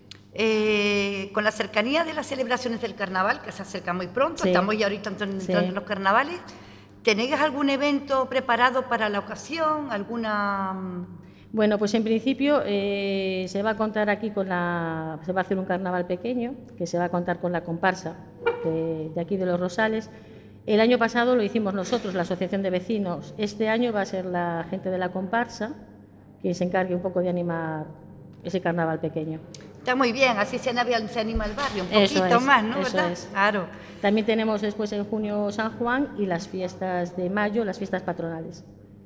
Speaker 16: Eh, con la cercanía de las celebraciones del carnaval, que se acerca muy pronto,
Speaker 17: Sí.
Speaker 16: estamos ya ahorita entrando
Speaker 17: Sí.
Speaker 16: en los carnavales, ¿tenéis algún evento preparado para la ocasión? ¿Alguna...?
Speaker 17: Bueno, pues en principio eh, se va a contar aquí con la... se va a hacer un carnaval pequeño, que se va a contar con la comparsa de, de aquí de Los Rosales. El año pasado lo hicimos nosotros, la Asociación de Vecinos. Este año va a ser la gente de la comparsa quien se encargue un poco de animar ese carnaval pequeño.
Speaker 16: Está muy bien, así se anima, se anima el barrio, un
Speaker 17: Eso
Speaker 16: poquito
Speaker 17: es,
Speaker 16: más, ¿no?
Speaker 17: eso
Speaker 16: ¿Verdad?
Speaker 17: es.
Speaker 16: Claro.
Speaker 17: También tenemos después en junio San Juan y las fiestas de mayo, las fiestas patronales.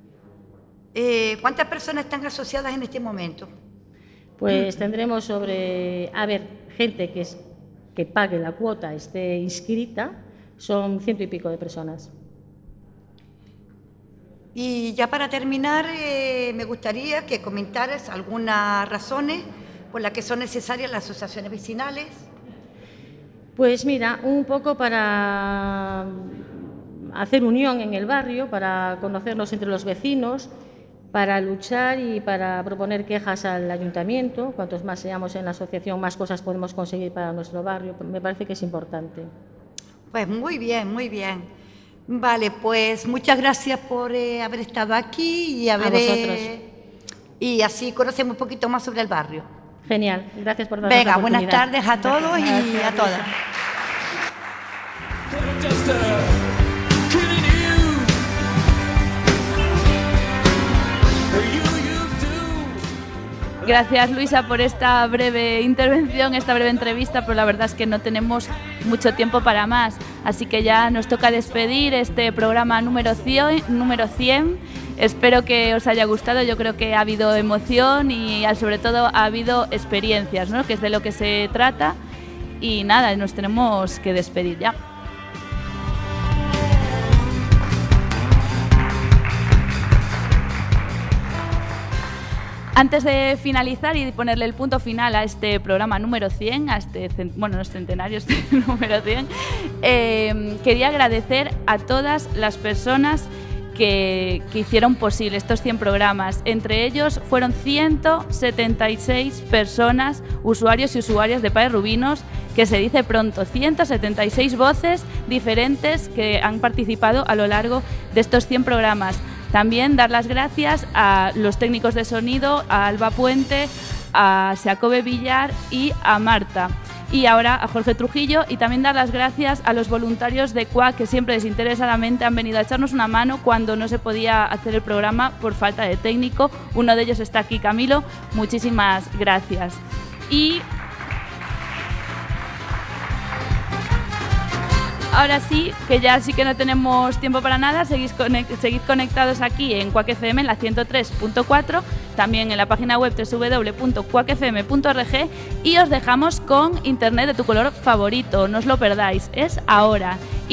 Speaker 16: Eh, ¿Cuántas personas están asociadas en este momento?
Speaker 17: Pues tendremos sobre, a ver, gente que, es, que pague la cuota, esté inscrita, son ciento y pico de personas.
Speaker 16: Y ya para terminar, eh, me gustaría que comentaras algunas razones por las que son necesarias las asociaciones vecinales.
Speaker 17: Pues mira, un poco para hacer unión en el barrio, para conocernos entre los vecinos, para luchar y para proponer quejas al ayuntamiento. Cuantos más seamos en la asociación, más cosas podemos conseguir para nuestro barrio. Me parece que es importante.
Speaker 16: Pues muy bien, muy bien. Vale, pues muchas gracias por eh, haber estado aquí y haber...
Speaker 17: A vosotros.
Speaker 16: Eh, y así conocemos un poquito más sobre el barrio.
Speaker 17: Genial, gracias por darnos
Speaker 16: Venga,
Speaker 17: la oportunidad.
Speaker 16: buenas tardes a todos y
Speaker 17: Gracias.
Speaker 16: a todas.
Speaker 2: Gracias, Luisa, por esta breve intervención, esta breve entrevista, pero la verdad es que no tenemos mucho tiempo para más. Así que ya nos toca despedir este programa número cien. Número cien. Espero que os haya gustado. Yo creo que ha habido emoción y sobre todo ha habido experiencias, ¿no? Que es de lo que se trata. Y nada, nos tenemos que despedir ya. Antes de finalizar y ponerle el punto final a este programa número cien, a este, bueno, no es centenario, este número cien, eh, quería agradecer a todas las personas que, que hicieron posible estos cien programas. Entre ellos fueron ciento setenta y seis personas, usuarios y usuarias de Padres Rubinos, que se dice pronto, ciento setenta y seis voces diferentes que han participado a lo largo de estos cien programas. También dar las gracias a los técnicos de sonido, a Alba Puente, a Jacobe Villar y a Marta. Y ahora a Jorge Trujillo, y también dar las gracias a los voluntarios de C U A C que siempre desinteresadamente han venido a echarnos una mano cuando no se podía hacer el programa por falta de técnico. Uno de ellos está aquí, Camilo. Muchísimas gracias. Y ahora sí, que ya sí que no tenemos tiempo para nada, seguid, conect, seguid conectados aquí en Quack F M en la ciento tres punto cuatro, también en la página web doble u doble u doble u punto quack f m punto org, y os dejamos con Internet de tu color favorito, no os lo perdáis, es ahora.